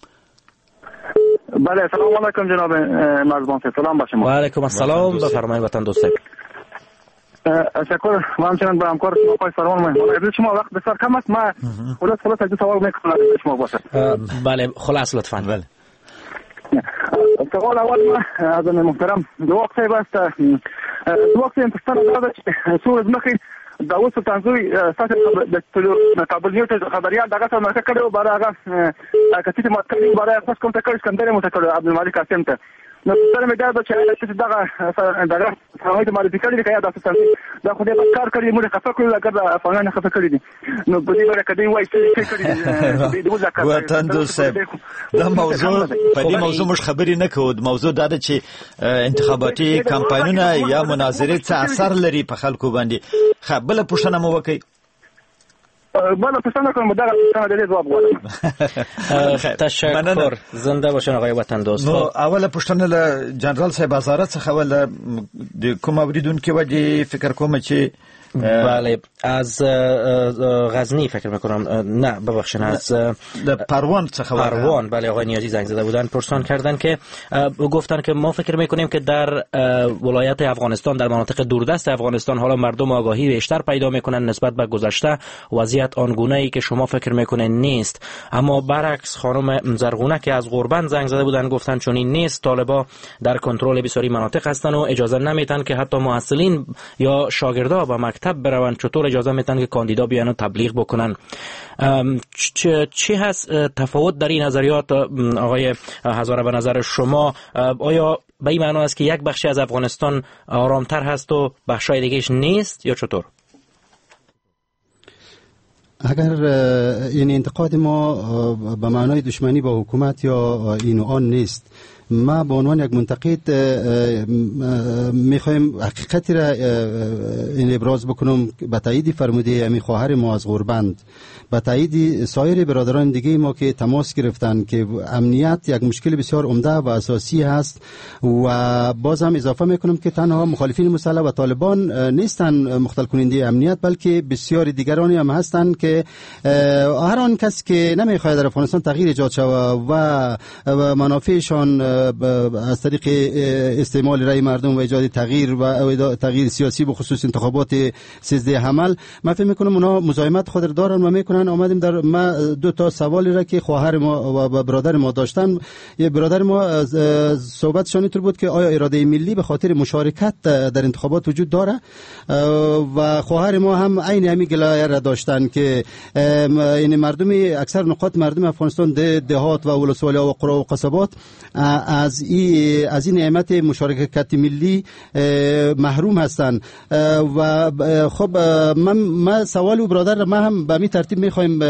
بله سلام علیکم جناب مرزبان، سلام با شما. و علیکم السلام، بفرمایید وطن دوستان. تشکر. ما همچنان به همکار شما پای سلام می‌کنم. شما وقت بسیار کم است، ما خلاص خلاص یک سوال می‌کنم شما باشه. بله خلاص لطفاً. بله سوال اول ما از محترم دواق صاحب است. دواق صاحب پستان داده چې څو ورځې مخکې داود سلطان زوی ستاسو د کابل نیوز خبريال دغه څه مرکه کړو بار هغه کتیت مات کړی بار تاسو کوم ته کړی سکندر مو ته کړو عبدالمالک قاسم ته نو سره مې دا چې دغه دغه سمای ته مالي کړی کیا تاسو ته دا خو دې کار کړی موږ خفه کړو لکه افغانان خفه کړی دي نو په دې وړه کدی وایي چې کړی دي د وطن دوست دا موضوع په دې موضوع مش خبرې نه کوو. موضوع دا ده چې انتخاباتي کمپاینونه یا مناظرې څه اثر لري په خلکو باندې. خو بل پوښتنه مو وکړئ. بله پوښتنه کوم دا پوښتنه د دې جواب غواړم. تشکر، زنده باشین آقای وطن دوست. نو اوله پوښتنه له جنرال صاحب وزارت څخه ول د کوم اوریدونکو وجه فکر کوم چې بله از غزنی فکر میکنم، نه ببخشید از پروان څخه پروان. بله آقای نیازی زنگ زده بودن پرسان کردن که گفتن که ما فکر میکنیم که در ولایت افغانستان در مناطق دوردست افغانستان حالا مردم آگاهی بیشتر پیدا میکنن نسبت به گذشته. وضعیت آنگونه ای که شما فکر میکنین نیست، اما برعکس خانم زرغونه که از قربان زنگ زده بودن گفتن چون این نیست. طالبا در کنترل بسیاری مناطق هستن و اجازه نمیدن که حتی محصلین یا شاگردا به مکتب بروند. چطور اجازه میدن که کاندیدا بیان و تبلیغ بکنن؟ چی هست تفاوت در این نظریات آقای هزاره به نظر شما؟ آیا به این معنی است که یک بخشی از افغانستان آرامتر هست و بخشای دیگهش نیست یا چطور؟ اگر این انتقاد ما به معنای دشمنی با حکومت یا این و آن نیست، ما به عنوان یک منتقد میخوایم حقیقتی را این ابراز بکنم به تایید فرموده امی خواهر ما از غربند، به تایید سایر برادران دیگه ما که تماس گرفتن که امنیت یک مشکل بسیار عمده و اساسی هست. و باز هم اضافه میکنم که تنها مخالفین مسلح و طالبان نیستن مختل کننده امنیت، بلکه بسیار دیگرانی هم هستند که هر آن کس که نمیخواهد در افغانستان تغییر ایجاد شود و منافعشان از طریق استعمال رای مردم و ایجاد تغییر و تغییر سیاسی به خصوص انتخابات سیزده حمل، من فکر میکنم اونا مزاحمت خود دارن و میکنن. آمدیم در ما دو تا سوالی را که خواهر ما و برادر ما داشتن، یه برادر ما صحبتشان اینطور بود که آیا اراده ملی به خاطر مشارکت در انتخابات وجود داره، و خواهر ما هم عین همین گلایه را داشتن که این مردم اکثر نقاط مردم افغانستان ده دهات و ولسوالی‌ها و قرا و قصبات از این از این نعمت مشارکت ملی محروم هستند. و خب من ما سوال و برادر ما هم به همین ترتیب میخوایم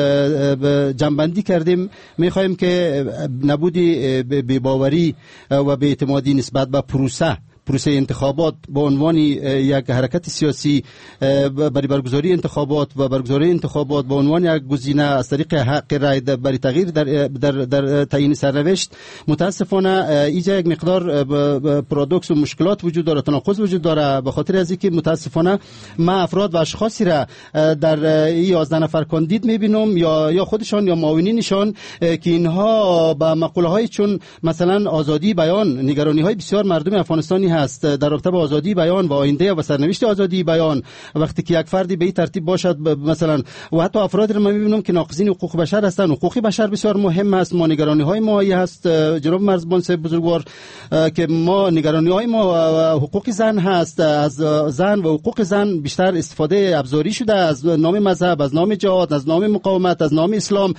جنبندی کردیم، میخوایم که نبودی بی‌باوری و بی‌اعتمادی نسبت به پروسه پروسه انتخابات به عنوان یک حرکت سیاسی برای برگزاری انتخابات و برگزاری انتخابات به عنوان یک گزینه از طریق حق رای برای تغییر در در در تعیین سرنوشت، متاسفانه اینجا یک مقدار پارادوکس و مشکلات وجود داره، تناقض وجود داره، به خاطر از اینکه متاسفانه ما افراد و اشخاصی را در این یازده نفر کاندید میبینم یا یا خودشان یا معاونینشان که اینها با مقوله های چون مثلا آزادی بیان، نگرانی های بسیار مردم افغانستانی است در رابطه با آزادی بیان و آینده و سرنوشت آزادی بیان، وقتی که یک فردی به این ترتیب باشد مثلا، و حتی افرادی رو من میبینم که ناقضین حقوق بشر هستند. حقوق بشر بسیار مهم است، ما نگرانی های ما هست جناب مرزبان صاحب بزرگوار که ما نگرانی های ما حقوق زن هست، از زن و حقوق زن بیشتر استفاده ابزاری شده از نام مذهب، از نام جهاد، از نام مقاومت، از نام اسلام،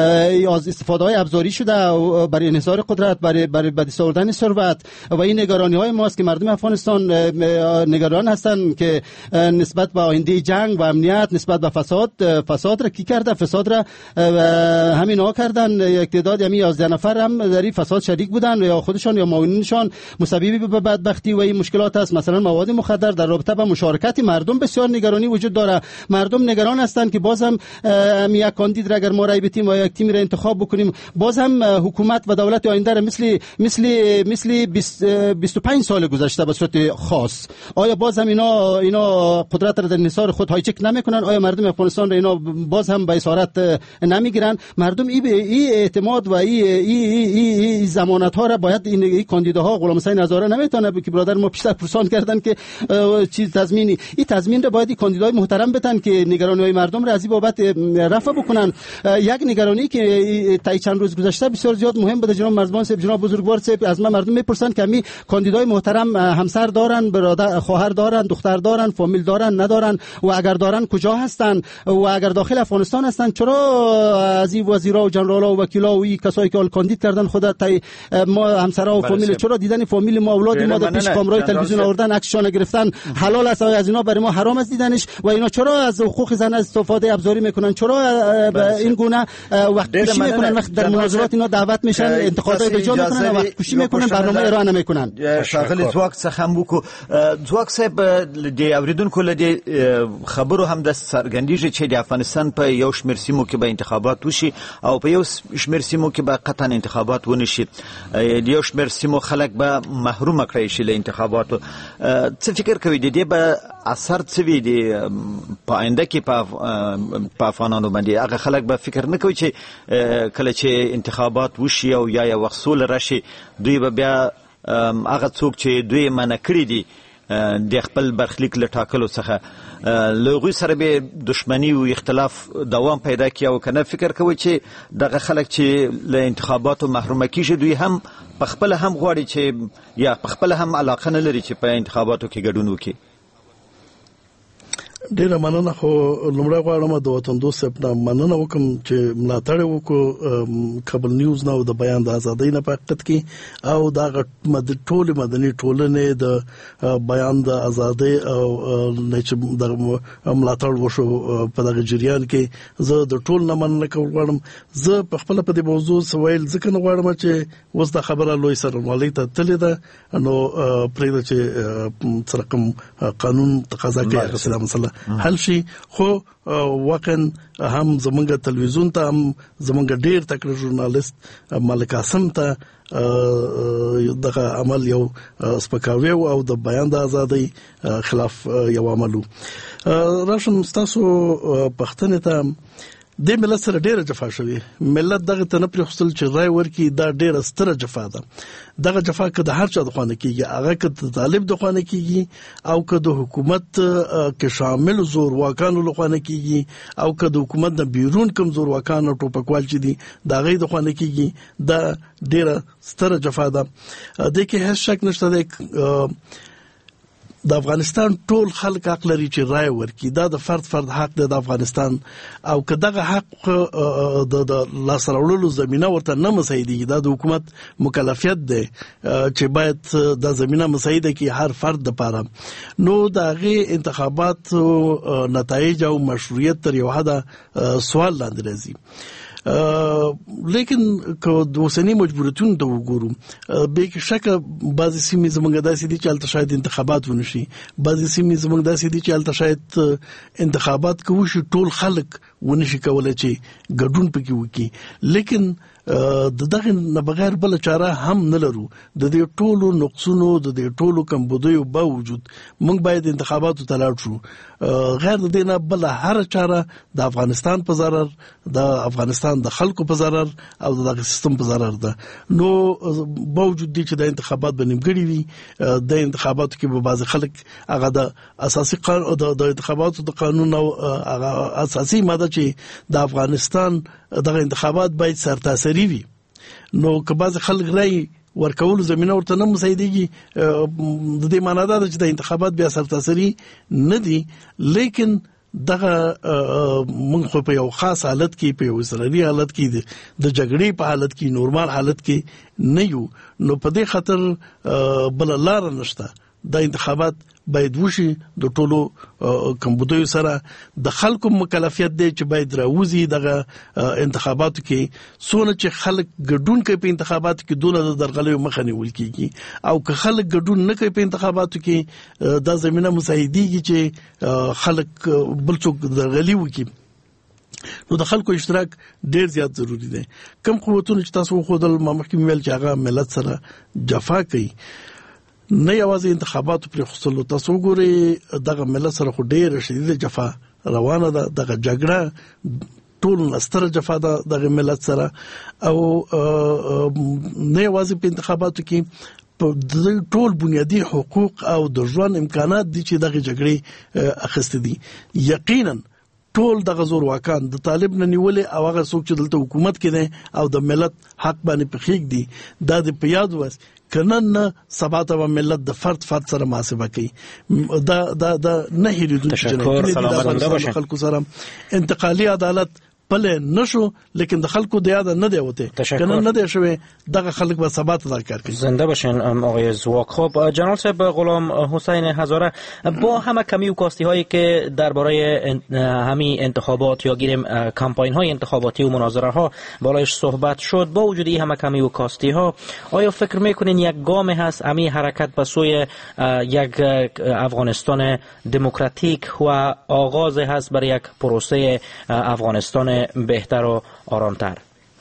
از استفاده های ابزاری شده برای انحصار قدرت، برای برای بدست آوردن ثروت. و این نگرانی های ماست که مردم افغانستان نگران هستند که نسبت به آینده جنگ و امنیت، نسبت به فساد، فساد را کی کرده؟ فساد را همین ها کردن. یک تعداد یعنی یازده نفر هم در این فساد شریک بودن یا خودشان یا معاونینشان مسبب به بدبختی و این مشکلات است. مثلا مواد مخدر در رابطه با مشارکت مردم بسیار نگرانی وجود داره. مردم نگران هستند که بازم یک کاندید را اگر ما رای بدیم و یک تیم را انتخاب بکنیم، بازم حکومت و دولت آینده را مثل مثل مثل بیست و پنج سال گذشته به صورت خاص، آیا باز هم اینا اینا قدرت را در انحصار خود هایچک نمیکنن؟ آیا مردم افغانستان را اینا باز هم به اسارت نمیگیرن؟ مردم این ای اعتماد و این ای ای ضمانت ها را باید این, این کاندیداها غلام حسین هزاره نمیتونه که برادر ما پیشتر پرسان کردن که چیز تضمینی این تضمین را باید این کاندیدای محترم بدن که نگرانی های مردم را از این بابت رفع بکنن. یک نگرانی که تا چند روز گذشته بسیار زیاد مهم بود جناب مرزبان صاحب، جناب بزرگوار صاحب، از ما مردم میپرسن که می کاندیدای محترم همسر دارن، برادر خواهر دارن، دختر دارن، فامیل دارن، ندارن، و اگر دارن کجا هستن، و اگر داخل افغانستان هستن چرا از این وزیرا و جنرالا و وکیلا و این کسایی که کاندید کردن خود تا ما همسرا و فامیل چرا دیدن فامیل ما اولاد ما در پیش کامرای تلویزیون آوردن عکسشون گرفتن؟ حلال است از اینا برای ما حرام است دیدنش؟ و اینا چرا از حقوق زن استفاده ابزاری میکنن؟ چرا این گونه وقت کشی میکنن؟ وقت در مناظرات اینا دعوت میشن انتقادات اجرا میکنن، وقت کشی میکنن، برنامه ارائه نمیکنن. شاغل ځواک څخه هم وکړو. ځواک صاحب د اوریدونکو له دې خبرو هم د څرګندیږي چې د افغانستان په یو شمېر سیمو کې به انتخابات وشي او په یو شمېر سیمو کې به قطعا انتخابات ونه شي. د یو شمېر سیمو خلک به محروم کړی شي له انتخاباتو. څه فکر کوي د دې به اثر څه وي د په آینده کې په افغانانو باندې؟ هغه خلک به فکر نه کوي چې کله چې انتخابات وشي او یا یو وخت سوله راشي دوی به بیا هغه څوک چې دوی منع کړي دي د خپل برخلیک له ټاکلو څخه له هغوی سره به دښمني او اختلاف دوام پیدا کړي او که نه فکر کوي چې دغه خلک چې له انتخاباتو محرومه کیږي دوی هم په خپله هم غواړي چې یا په خپله هم علاقه نه لري چې په انتخاباتو کې ګډون وکړي؟ ډیره مننه. خو لمړی غواړم د وطن دوست صاحب نه مننه وکم چې ملاتړ وکړو کابل نیوز نو د بیان د ازادۍ نه په حقیقت کې او دا مد ټول مدني ټولنې د بیان د ازادۍ او چې د ملاتړ وشو په دغه جریان کې زه د ټول نه مننه کوم غواړم. زه په خپل په دې موضوع سوال ځکه نه غواړم چې وس د خبره لوی سرمالي ته تللی ده نو پرې چې سره کوم قانون تقاضا کوي رسول مسله حل شي. خو واقعا هم زمونږ تلویزیون ته هم زمونږ ډیر تکړه ژورنالیست ملک قاسم ته دغه عمل یو سپکاوی او د بیان د ازادۍ خلاف یو عملو. راشم تاسو پښتنه ته د ملت سره ډیره جفا شوی. ملت دغه ته نه پرې خپل چې رای ورکی دا ډیره ستره جفا ده. دغه جفا که د هر چا د خوانه کیږي هغه که د طالب د خوانه کیږي او که د حکومت کې شامل زور واکانو له خوانه کیږي او که د حکومت د بیرون کم زور واکانو ټوپکوال چې دي دا غي د خوانه کیږي دا ډیره ستره جفا ده. د کې هیڅ شک نشته د د افغانستان ټول خلک حق لري چې رائے ورکړي. دا د فرد فرد حق دی د افغانستان او که دغه حق د لاسته راوړلو زمينه ورته نه مساعدېږي دا د حکومت مکلفیت دی چې باید د زمينه مساعده کې هر فرد لپاره نو دغه انتخابات نتایج او مشروعیت تر یو حد سوال لاندې راځي. لیکن که د اوسنی مجبوریتونو ته وګورو به کې شک بعضی سیمې زمونږ داسې دي چې الته شاید انتخابات ونشي. بعضی سیمې زمونږ داسې دي چې الته شاید انتخابات کوو شي ټول خلک ونشي کولای چې ګډون پکې وکړي. لیکن د دغه نه بغیر بل چاره هم نه لرو. د دې ټولو نقصونو د دې ټولو کمبودیو باوجود موږ باید انتخاباتو ته لاړ شو. غیر د دې نه بل هر چاره د افغانستان په ضرر د افغانستان د خلکو په ضرر او دغه سیستم په ضرر ده. نو باوجود دي چې د انتخابات بنیمګړي وي د انتخاباتو کې به بعض خلک هغه د اساسي قانون د انتخاباتو د قانون او هغه اساسي ماده چې د افغانستان دغه انتخابات باید سرتاسري وي نو که بعض خلک رای ورکول زمينه ورته نه مساعدېږي د دې معنی دا چې د انتخابات بیا سرتاسري نه دي. لیکن دغه موږ خو په یو خاص حالت کې په یو سرري حالت کې د جګړې په حالت کې نورمال حالت کې نه یو. نو په دې خاطر بل لار نشته. د انتخابات باید وشي د ټولو کمبودیو سره د خلکو مکلفیت دی چې باید راوځي دغه انتخاباتو کې څونه چې خلک ګډون کوي په انتخاباتو کې دونه د درغلیو مخه نیول کیږي او که خلک ګډون نه کوي په انتخاباتو کې دا زمينه مساعدېږي چې خلک بل څوک درغلي وکړي. نو د خلکو اشتراک ډیر زیات ضروری دی. کم قوتونه چې تاسو خو د مخکې ویل چې هغه ملت سره جفا کوي نه یوازې انتخاباتو پر خصوصو تاسو ګوري دغه ملت سره خو ډیر شدید جفا روانه ده. دغه جګړه ټول نستر جفا ده دغه ملت سره او نه یوازې په انتخاباتو کې ټول بنیادی حقوق او د ژوند امکانات دي چې دغه جګړې اخیستې دي. یقینا ټول دغه زور واکان د طالب نه نیولې او هغه څوک چې دلته حکومت کې دي او د ملت حق باندې پخېګ دي دا د پیاد وس کنن سبا ته ملت د فرد فرد سره محاسبه کوي. دا دا دا نه هیریدونکو چې خلکو سره انتقالي عدالت بله نشو لیکن د خلکو د یاد نه دی وته کنه نه دی شوی دغه خلک به ثبات دار کار کوي. زنده باشین آقای زواک. خب جناب صاحب غلام حسین هزاره با همه کمی و کاستی هایی که درباره همین انتخابات یا گیریم کمپاین های انتخاباتی و مناظره ها بالایش صحبت شد با وجود این همه کمی و کاستی ها آیا فکر میکنین یک گام هست همین حرکت به سوی یک افغانستان دموکراتیک و آغاز هست برای یک پروسه افغانستان بهتر و آرامتر؟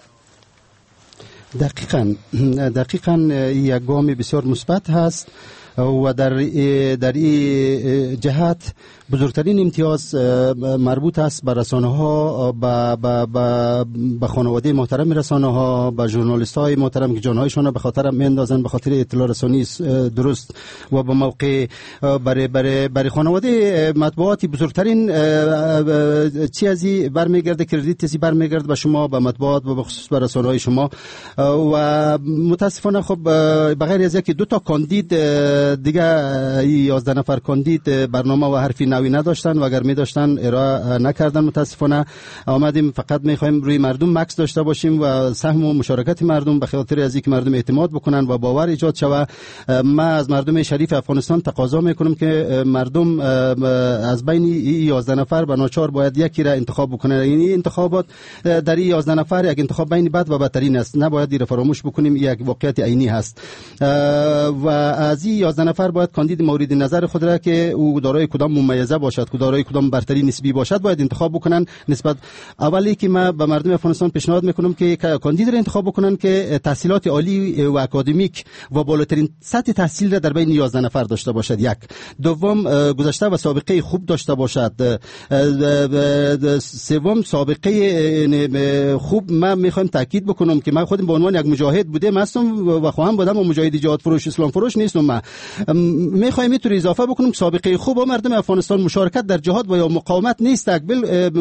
دقیقاً دقیقاً یک گام بسیار مثبت هست و در در این جهت بزرگترین امتیاز مربوط است به رسانه ها، به به به به خانواده محترم رسانه ها، به ژورنالیست های محترم که جانهایشان به خاطر میاندازن به خاطر اطلاع رسانی درست و به موقع برای برای برای خانواده مطبوعاتی بزرگترین چیزی برمیگرده، کردیتی برمیگرده به شما، به مطبوعات و به خصوص به رسانه های شما. و متاسفانه خب بغیر از اینکه دو تا کاندید دیگه یازده نفر کاندید برنامه و حرفی نوی نداشتن و اگر می داشتن ارائه نکردن. متاسفانه آمدیم فقط میخوایم روی مردم مکس داشته باشیم و سهم و مشارکت مردم به خاطر از اینکه مردم اعتماد بکنن و باور ایجاد شود. من از مردم شریف افغانستان تقاضا میکنم که مردم از بین یازده نفر به ناچار باید یکی را انتخاب بکنن. یعنی انتخابات در این یازده نفر یک انتخاب بین بد و بدترین است، نباید این فراموش بکنیم، یک واقعیت عینی هست و از این یازده نفر باید کاندید مورد نظر خود را که او دارای کدام ممیزه باشد، دارای کدام برتری نسبی باشد باید انتخاب بکنن. نسبت اولی که من به مردم افغانستان پیشنهاد میکنم که کاندید را انتخاب بکنن که تحصیلات عالی و اکادمیک و بالاترین سطح تحصیل را در بین یازده نفر داشته باشد. یک دوم گذشته و سابقه خوب داشته باشد. سوم سابقه خوب. من میخوام تاکید بکنم که من خودم به عنوان یک مجاهد بودم هستم و خواهم بودم و مجاهد جهاد فروش اسلام فروش نیستم. من میخوایم اینطور اضافه بکنم سابقه خوب و مردم افغانستان مشارکت در جهاد و یا مقاومت نیست. بل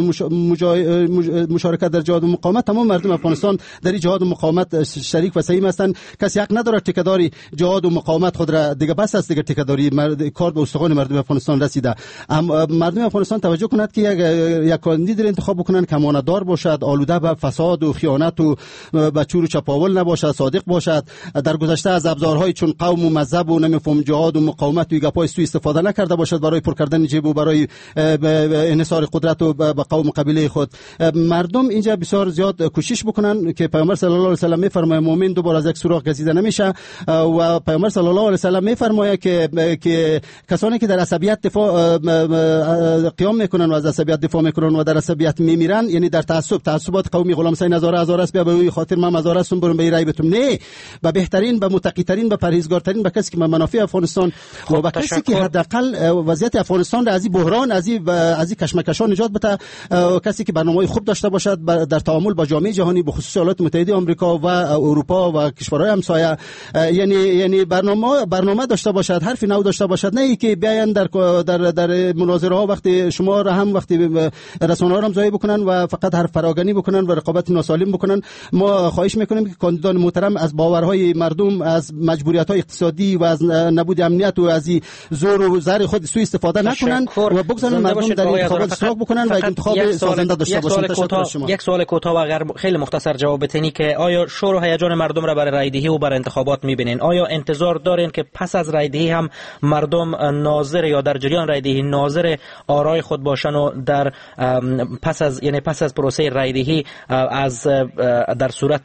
مشارکت در جهاد و مقاومت تمام مردم افغانستان در جهاد و مقاومت شریک و سهیم هستند. کسی حق نداره تکداری جهاد و مقاومت خود را دیگه بس است، دیگه تکداری کار به استخوان مردم افغانستان رسیده. مردم افغانستان توجه کنند که یک یک کاندید انتخاب بکنن که امانتدار باشد، آلوده به فساد و خیانت و به چور و چپاول نباشد، صادق باشد، در گذشته از ابزارهای چون قوم و مذهب و نمیفهم جهاد و مقاومت و گپای سوء استفاده نکرده باشد برای پر کردن جیب و برای انحصار قدرت و به قوم و قبیله خود. مردم اینجا بسیار زیاد کوشش بکنن که پیامبر صلی الله علیه و سلم میفرماید مؤمن دوباره از یک سوراخ گزیده نمیشه و پیامبر صلی الله علیه و سلم میفرماید که که کسانی که در عصبیت دفاع قیام میکنن و از عصبیت دفاع میکنن و در عصبیت میمیرن، یعنی در تعصب تعصبات قومی غلام حسین هزاره هزاره است، بیا به این خاطر من هزاره هستم برم به رای بتم. نه، به بهترین، به متقی ترین، به پرهیزگارترین، به کسی که منافع افغانستان و به کسی که حداقل وضعیت افغانستان را از این بحران از این از این کشمکشا نجات بده، کسی که برنامه‌ای خوب داشته باشد در تعامل با جامعه جهانی به خصوص ایالات متحده آمریکا و اروپا و کشورهای همسایه، یعنی یعنی برنامه برنامه داشته باشد، حرفی نو داشته باشد، نه اینکه بیاین در در در مناظره ها وقتی شما را هم وقتی رسانه ها را ضایع بکنن و فقط حرف پراگانی بکنن و رقابت ناسالم بکنن. ما خواهش میکنیم که کاندیدان محترم از باورهای مردم، از مجبوریت‌های اقتصادی و از نبود امنیت و از زور و زر خود سوء استفاده نکنن و بگذارن مردم در انتخابات اشتراک بکنن و انتخاب سازنده داشته باشن. تشکر شما. یک سوال کوتاه و اگر خیلی مختصر جواب بدین که آیا شور و هیجان مردم را برای رای دهی و برای انتخابات میبینین؟ آیا انتظار دارین که پس از رای دهی هم مردم ناظر یا در جریان رای دهی ناظر آرای خود باشن و در پس از یعنی پس از پروسه رای دهی از در صورت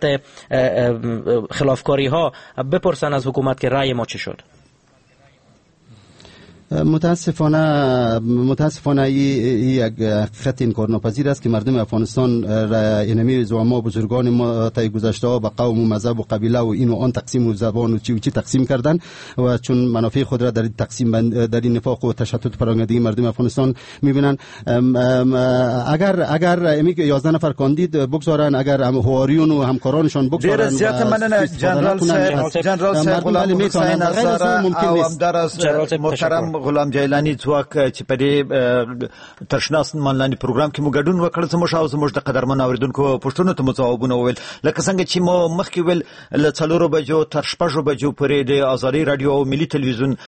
خلافکاری ها بپرسن از حکومت که رای ما چی شد؟ متاسفانه متاسفانه یک خط انکارناپذیر است که مردم افغانستان اینمی زعما بزرگان ما طی گذشته ها به قوم و مذهب و قبیله و این و آن تقسیم و زبان و چی و چی تقسیم کردن و چون منافع خود را در تقسیم در این نفاق و تشتت پراگندگی مردم افغانستان میبینن. اگر اگر امی یازده نفر کاندید بگذارن، اگر هم هواریون و همکارانشان بگذارن، زیات مننه جنرال صاحب جنرال صاحب غلام حسین هزاره او همدارس محترم غلام جیلانی ځواک چې په دې ترشناس منلاني پروګرام کې مو ګډون وکړ، زموږ او زموږ د قدرمن اوریدونکو پوښتنو ته مو ځوابونه وویل. لکه څنګه چې مو مخکې ویل له څلورو بجو تر شپږو بجو پورې د آزادۍ رادیو او ملي تلویزیون